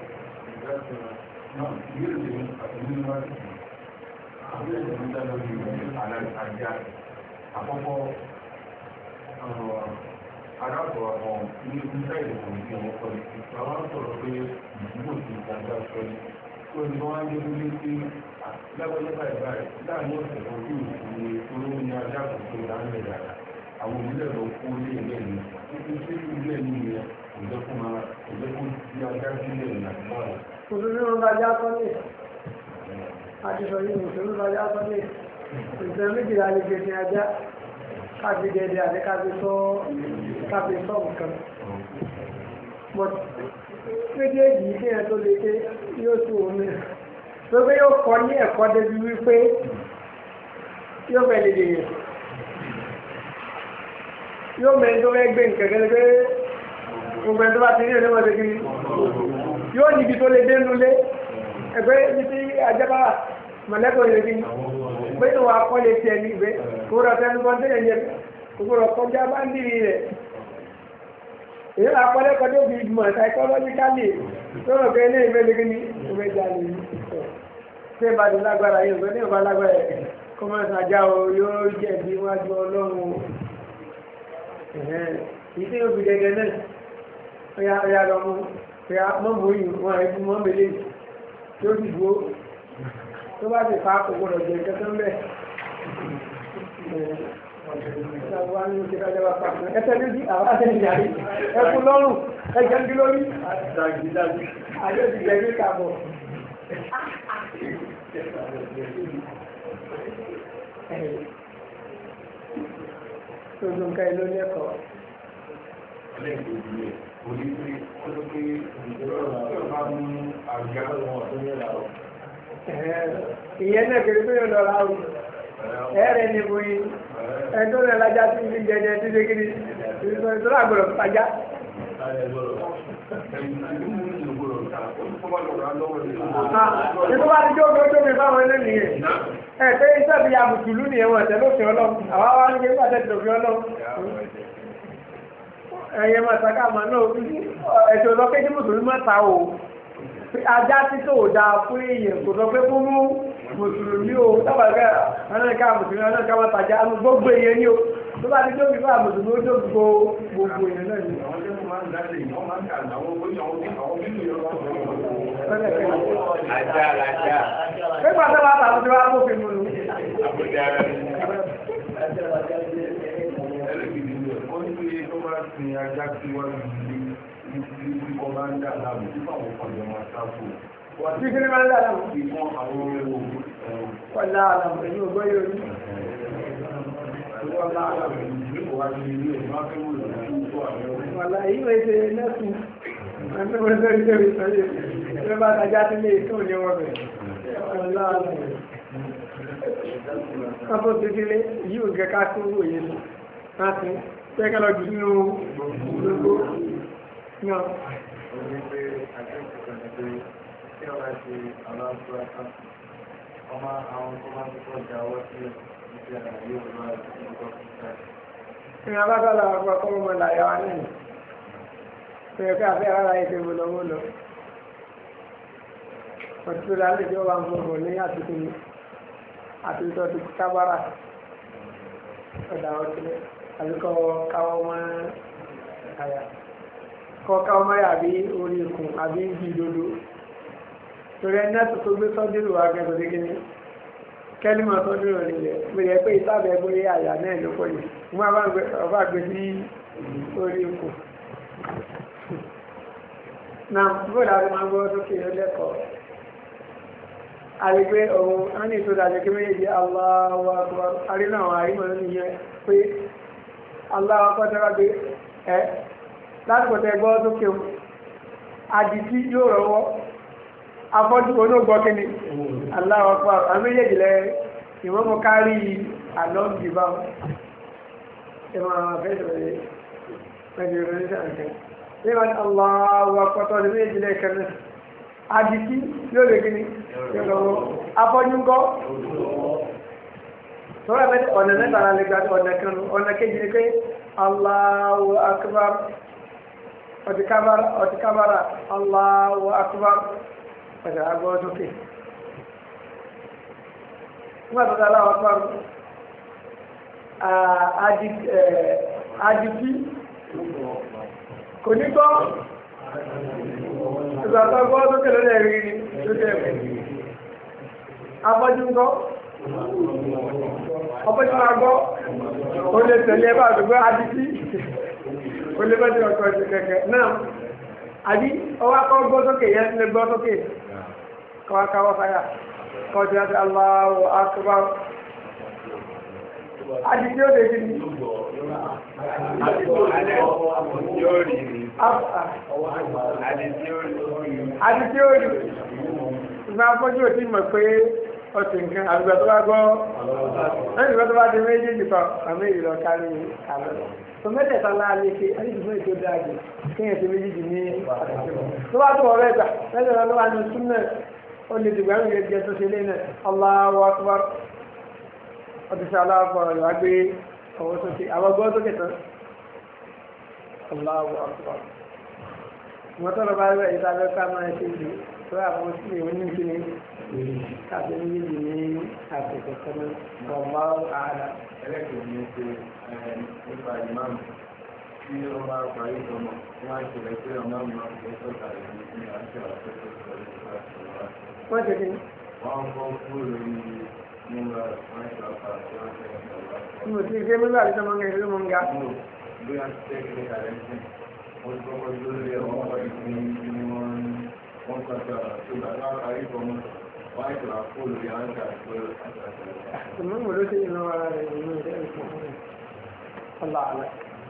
Àkọ́kọ́ arábọ̀ àwọn ní ìpínlẹ̀ ìdìbò ní ọmọ kọ́lé àwọn sọ̀rọ̀ pé ìdìbò ti gbàgbà sọ́lé tó ní wọ́n á yé wọlé sí lágbàjẹ́ báyìí báyìí láàrin ọ̀sẹ̀ kan tí ìṣòro olówó ní ajáàkóso ìdánilẹ̀ dáadáa àwọn òmìnira lọ kó lé ilé ní títí sí ilé ní ilẹ̀ òjẹ́kùn máa òjẹ́kùn tí ajá sílẹ̀ ní àdúgbò. Òṣèlú ló ń bá já sọ́lé àti sọ yìí òṣèlú bá já sọ́lé ìṣẹ́ méjìlá lè gbé ní ajá káàbí dẹ́dẹ́ àti káàbí sọ káàbí sọ nǹkan but méjèèjì kí ẹ tó lè ké yóò tó omi tó pé yóò kọ́ ní ẹ̀kọ́ débi wípé yóò fẹ́ lè dèyàn yóò mẹ́rin tó fẹ́ gbé nǹkan gẹ́gẹ́ pé gbogbo ẹni tó bá ti ní ìrìnàmọ́ ṣe kiri yóò níbi tó lè dé nulẹ̀ ẹgbẹ́ ibi tí ajá bá mọ̀lẹ́kọ̀ọ́ yẹn kiri pé tó wà kọ́ lè tiẹ̀ ní ìgbé kó rọ̀ tẹnu kan tẹ̀yẹ̀ yẹn kó rọ̀ kọjá bá ń dìrì rẹ̀ èyí là kọ́ lẹ́kọ̀ọ́ tó fi mọ̀ psychologically tó rọ̀ pé ilé ìwé lè ní ìwé jalè yìí ṣé ìbàdí lágbára yìí òfin ní ìbá lágbára yìí kó máa ṣàjà o yóò jẹ̀bi wájú ọlọ́run ìdí òbí gẹ́gẹ́ náà ọ̀yà ọ̀yà lọ́mú ọ̀yà mọ́mú yìí wọ́n rẹ̀ fún mọ́mẹ́lẹ́ yóò sì dúró tó bá ti fa kò gbọdọ̀ jẹ nǹkan tó ń bẹ̀. ẹsẹ̀ méjì àwọn àtẹ̀yìn yàrá ẹkún lọ́rùn ẹjẹ̀ ń bí lórí àjọ ti jẹ̀ ní kàbọ̀. tó ló ń ká ẹ lórí ẹ̀kọ́. ìyẹn náà kiri pé yóò lọ ra o ẹ̀rẹ̀ ni mo yin ẹ̀tọ́ rẹ̀ lájá sí ibi jẹjẹ tí ṣe kiri ìṣòro àgbọ̀rọ̀ pàjá. ìṣòro àti jókòó jókòó fáwọn ilé nìyẹn ẹ̀ pé iṣẹ́ bí abùtùlù nìyẹn wọ̀ tẹ̀ lófin ọlọ́run àwa wá ní kéwà tẹ̀ lófin ọlọ́run ẹ̀yẹ máa sàkà máa náà ẹ̀sìn ọ̀dọ́ kéjì mùsùlùmí máa ta o ajá tí tó dáa fún èèyàn kò sọ pé fún mú mùsùlùmí o tábàgà anáìká mùsùlùmí anáìká máa tàjá gbogbo èèyàn ní o tó bá ti jókòó fún àmùsùlùmí ó jókòó gbogbo èèyàn náà ni. ajá ajá. pépà tó bá tàbí tó bá kó fi mú un. Ní ajá tí wọ́n ní ní ọba ń dà láàmú tí fáwọn ọ̀pọ̀lọpọ̀ máa sáfò. Bí kí ni máa ń dà láàmú? Bí wọ́n àwọn owó ọ̀la àlàmù èyí ò gbọ́ yóò rí. Ọlá àlàmù ìlú wa ní ilé ẹ̀ máa fẹ́ wò lọ sí ìtò àwọn ọmọ. Ọ̀la èyí wọ́n ṣe nẹ́sù. Àti wọ́n ṣe ń tẹ̀lé sọ́yẹ̀. Ṣé bá tajá sí ilé ìtò ní wọ́n bẹ̀? Ọ̀la àlàmù. Wọ́n tó ti délé yìí ò gẹ́ ká tó wòye lọ. Láti pẹ́kẹ́ lọ jù nínú gbogbo náà. Ó ní pé àjẹ́kù kan ní pé tí wọ́n bá ṣe àwọn afurasá ọmọ àwọn tó máa ń kọ́ ìjà ọwọ́ sí ìṣẹ́ àlàyé òun náà ní ọjọ́ kíkà. ìrìn abájọ́lá ọgbà kọ́ ọmọ làyà wa nínú pé ẹ̀kọ́ àfẹ́ ara ètò ìmọ̀lọ́mọ́lọ́ ọ̀tún lálẹ́ tí ó wà ń fọ́gbọ̀ ní àtúntò àtúntò tó kábàrà ọ̀dà ọ̀tún àbíkọ́ káwọ́ mọ́ àyà kọ́ káwọ́ mọ́ àyà bí orí ikùn àbí ibi ìdodo torí ẹni náà tó gbé sọ́dúrù wa gẹ́gẹ́ bí kíní kẹ́límọ̀ sọ́dúrù nílẹ̀ gbèrè pé ìtàbẹ̀ bóyá àyà náà ló pọ̀ yìí wọ́n bá gbé sí orí ikùn náà bóyá ló máa gbọ́ sókè lẹ́kọ̀ọ́ àrígbé ohun a ní ìtò dájẹ́ kí méjèèjì Allahu Akbar àrínà àwọn àrímọ̀ ní yẹn pé Allahu Akbar tẹ́wà gbé ẹ́ látìkọ̀tẹ́ gbọ́ sókè àdìtí yóò rọwọ́ afọ́jú olóògbọ́ kí ni Allahu Akbar àwọn méjèèjì lẹ ìwọ́mọ̀ kárí àlọ́gbìbá ẹmọ àwọn afẹ́sẹ̀rẹ̀ mẹ́jọ Allahu Akbar tọ́ àdìsí yóò lè gíní yóò lọ́wọ́ afọ́júngọ́ tọ́rọ mẹ́ta ọ̀nà mẹ́tàlá lè gbàtí ọ̀nà kanú ọ̀nà kejì ní pé Allahu Akbar ọ̀tíkábára Allahu Akbar ọ̀tí agbọ́ sókè nígbàtí Allahu Akbar àdìsí kò ní gbọ́ ìgbàtọ̀ gbọ́ tó kẹlẹ̀ lẹ́ rí ní lórí ẹ̀mẹ̀ afọ́jú ń gọ́ ọpọ́jú máa gbọ́ o lè tẹ̀lé ẹbá àdúgbò adìsí o lè bẹ́ẹ̀ ọkọ̀ ìṣẹ́ kẹ̀kẹ́ náà àbí ọwá kọ́ gbọ́ sókè yẹn lè gbọ́ sókè kọwàkáwọ́ fáyà kọ́ ti láti Allahu Akbar adìsí ó lè jí ní àdìsí ó rí ìgbà afọ́jú òtí mọ̀ pé ọtí nǹkan àgbà tó bá gbọ́ ẹni ìgbà tó bá di méjèèjì pa àmì ìlọ kárí àlọ́ tó mẹ́tẹ̀ẹ̀ta láàlẹ́ pé ẹni tó ètò dáàbò kéèyàn ti méjèèjì ní àtẹ̀síwọ̀n tó bá tó ọ̀rẹ́ ìgbà mẹ́tẹ̀ẹ̀ta ló wà ní súnmọ́ ó lè dìgbà ń yẹ jẹ́ tó ṣe lé náà Allahu Akbar ọtí sí aláàbọ̀ rẹ̀ wá gbé ọwọ́ sókè àwọn gbọ́ sókè tán Allahu Akbar wọ́n tọ́lọ bá rẹ̀ ìdájọ́ ká máa ṣe ìlú tó àwọn sí ìwé ní kí ni káàkiri méjì ní àtẹ̀kọ̀ sọ́nà ọ̀bá ààlà. ẹlẹ́kẹ̀ẹ́ ní ṣe nípa ìmáàmù tí ó máa parí ìtọ́mọ̀ wọ́n á ṣẹlẹ̀ pé ọmọ máa ń fẹ́ sọ́ta rẹ̀ ní àṣẹ àṣẹ wọ́n ṣe kí ni. wọ́n kọ́ kúrò lórí nígbà wọ́n ṣe àpá àti wọ́n ṣe àpá. mo ti ṣe mílíọ̀nù àti sọmọ nǹkan ìlú mọ̀ ń ga. bóyá tẹ́kìlì kàlẹ́ sí wọ́n ti kọ́kọ́ lórí ọmọ ìpín ní wọ́n wọ́n kọjá tó gbàgbá parí ìtọ́mọ̀ wọ́n á ṣe àpò lórí àǹkà tó àṣà. ìmọ̀ mo ló ṣe ìnáwó ara rẹ̀ nínú ìdẹ́ ìfọ̀ ọ̀la àlẹ́.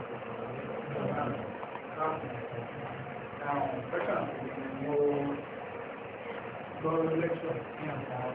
Gbọ́ lẹ́kṣọ̀ ní àwọn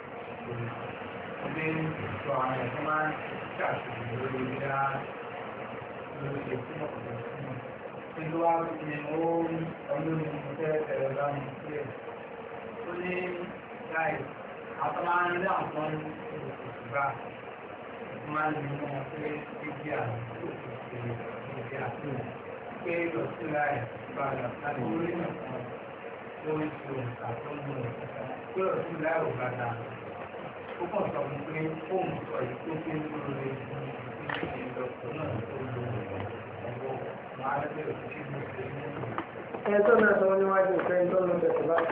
ọdún sọ àwọn ẹ̀kọ́ máa ń ṣàṣìṣe lórí ìdá lórí ìfún ọ̀pọ̀ ìfún ọ̀. Ìlú wa ni ó ọdún ní mo fẹ́ ẹ̀rọ láwọn sílẹ̀. Ó ní láì àwọn máa ń rí àwọn olùkùsùgbà máa ń ní wọn pé ìdí àti ìdí àti pé lọ sí láì gbàgbà láti orí nìkan tó ń ṣe àtọ́jú pé lọ sí láì ò gbàgbà. Ó kàn sọ fún pé fóònù sọ yìí tó pé ń lò lórí ìdíje ìdọ̀tọ̀ náà tó lò ọ̀wọ́ máa ń bẹ̀rẹ̀ sí ní ṣe ní ìlú. ẹ tó náà sọ níwájú ìfẹ́ tó lọ bẹ̀rẹ̀ báyìí.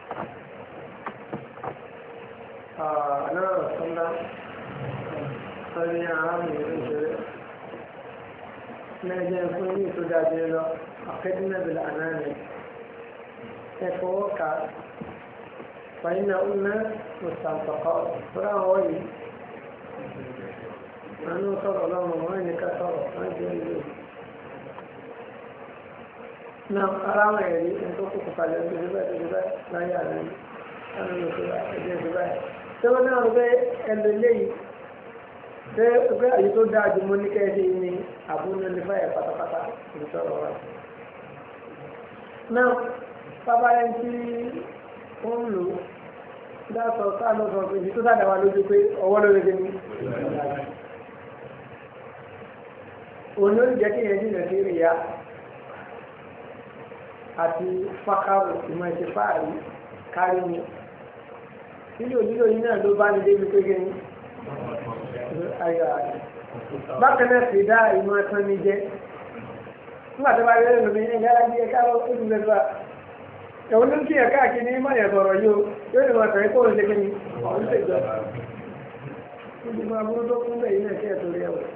náà sọ́ndá sọ́rí àwọn ènìyàn ìṣẹ̀lẹ̀ lẹ́jẹ̀ fún ní ètò dáadé lọ àkẹ́dínàbìlà ànáàlẹ̀ ẹ̀fọ́ ká fàyínà ọ̀nà mùsàǹtàkọ́ fúra wọ́n yìí àánú sọ̀rọ̀ lọ́wọ́ wọ́n ní ká sọ̀rọ̀ wọ́n jẹ́ ìlú náà ara wọn ẹ̀rí ẹni tó kókò kalẹ̀ ń tẹ̀lé bẹ́ẹ̀ tẹ̀lé bẹ́ẹ̀ láyé àná yìí láti lè ṣe ẹ̀jẹ̀ ìṣẹ́ báyìí tí wọ́n náà rẹ̀ ẹ̀lẹ́ léyìí tẹ́ ẹgbẹ́ àyè tó dáa jù mọ́ ní kẹ́ẹ̀dé ní àbúrò ní báyìí pátápátá ìṣòro wa. náà bàbá yẹn tí ó ń lò dáàsọ̀ sáà lọ sọ pé ibi tó sáà dáwà lójú pé ọwọ́ ló lè ní òun ló jẹ́ kí yẹn jìnà sí ìrìyà àti fákàrù ìmọ̀ ìṣe fáàrí kárí ni nílò nílò yìí náà ló bá ní débi pé gẹ́ni ayọ̀ àti bákan náà sì dá ìmọ̀ ẹ̀sán ní jẹ́ nígbà tó bá rí ẹ̀rọ mi ẹ̀yà láti ẹ̀ká lọ ó ti lẹ́gbàá ẹ̀wọ̀n ló ń kí ẹ̀ká kí ní mọ̀ yẹ̀ sọ̀rọ̀ yóò yóò ní wọn sọ̀rọ̀ kó o lè kí ni ọ̀hún lè jọ níbi máa burú tó kún bẹ́ẹ̀ yìí náà kí ẹ̀ torí ẹ̀wọ̀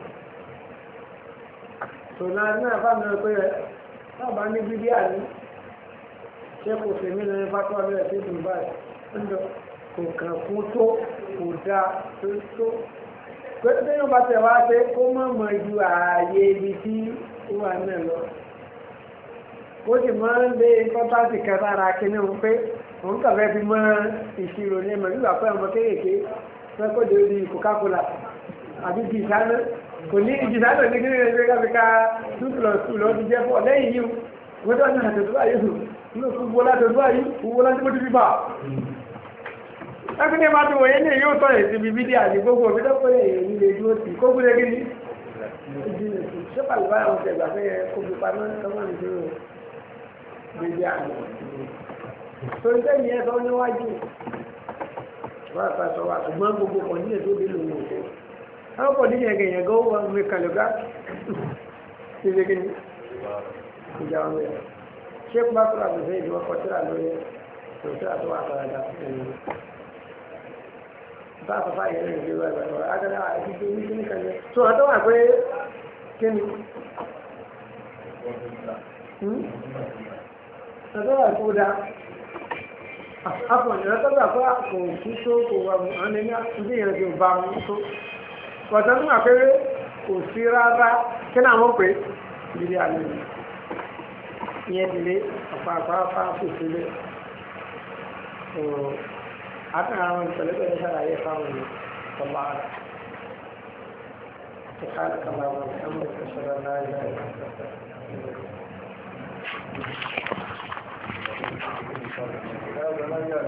tòun náà fáwọn ẹ̀rọ pé ẹ̀ náà bá ní bíbí àní ṣé kò fèmí lórí fátúwà lórí ẹ̀sìn ìdùnnú báyìí ń lọ kò kàn fún tó kò dáa tó tó pẹ̀lú tí yóò bá tẹ̀ wá pé kó mọ̀ mọ̀ ju ààyè ibi tí ó wà náà lọ ó sì máa ń lé pọ́pátì kan lára kíní òun pé òun kàn fẹ́ fi mọ ìṣirò ní ẹ̀mọ̀ nígbà pé ọmọ kéékèèké fẹ́ kó de orí Coca-Cola àbí ti ìsáná kò ní ìjìsáná ní kíní ẹgbẹ́ káfíká two plus two lọ́ọ́ ti jẹ́ pọ̀ lẹ́yìn yìí wọ́n tó wà ní àtẹ̀tọ́ báyìí nínú fúnbọ́ látọ̀tọ́ báyìí fúnbọ́ láti mọ́ ti fi bà ẹgbẹ́ ní ẹbá tó wọ̀nyẹ́ ní yóò tọ́ èsì bí bídí àti gbogbo òbí tó pé èyí lè dúró sí kó gúrẹ́ gíní ṣé pàlùbá àwọn ọ̀sẹ̀gbà fẹ́ yẹ kó fi pamọ́ kọ́mọ́ ní dúró bídí àti tó ń tẹ́yìn ẹ̀ sọ níwájú wọ́n àpá sọ wà ṣùgbọ́n gbogbo pọ̀ nílẹ̀ tó dé lòun òkú àwọn pọ̀ nílẹ̀ ẹ̀gẹ̀ yẹn gọ́wọ́ wọn mi kàlùgá ṣe ṣe gíní ìjà wọn bẹ̀rẹ̀ ṣé kó bá tó àbùsẹ̀ ìdíwọ́ kọtíra lórí tòṣìṣẹ́ àtọwà àtàràdà bá a fàfà yẹn lè wá ìgbà lọ́wọ́ agbára àti ìgbé ní kíní kan yẹn tó àtọ́ wà pé kíni àtọ́ wà kó dá àpọ̀nyẹ̀ àtọ́ wà pé kò kú tó kò wà mú àwọn ẹni àti ìyẹn tó bá mú tó pọ̀tọ́ ní wà pé kò sí rárá kí náà wọ́n pè ìdílé àlẹ́ yìí ìyẹn ti lé ọ̀pá àpá àpá kò sí lé àtàrà àwọn ìpẹ̀lẹ́pẹ̀ ní sàlàyé fáwọn ènìyàn ọlá rẹ̀ سبحانك اللهم وبحمدك اشهد ان لا اله الا انت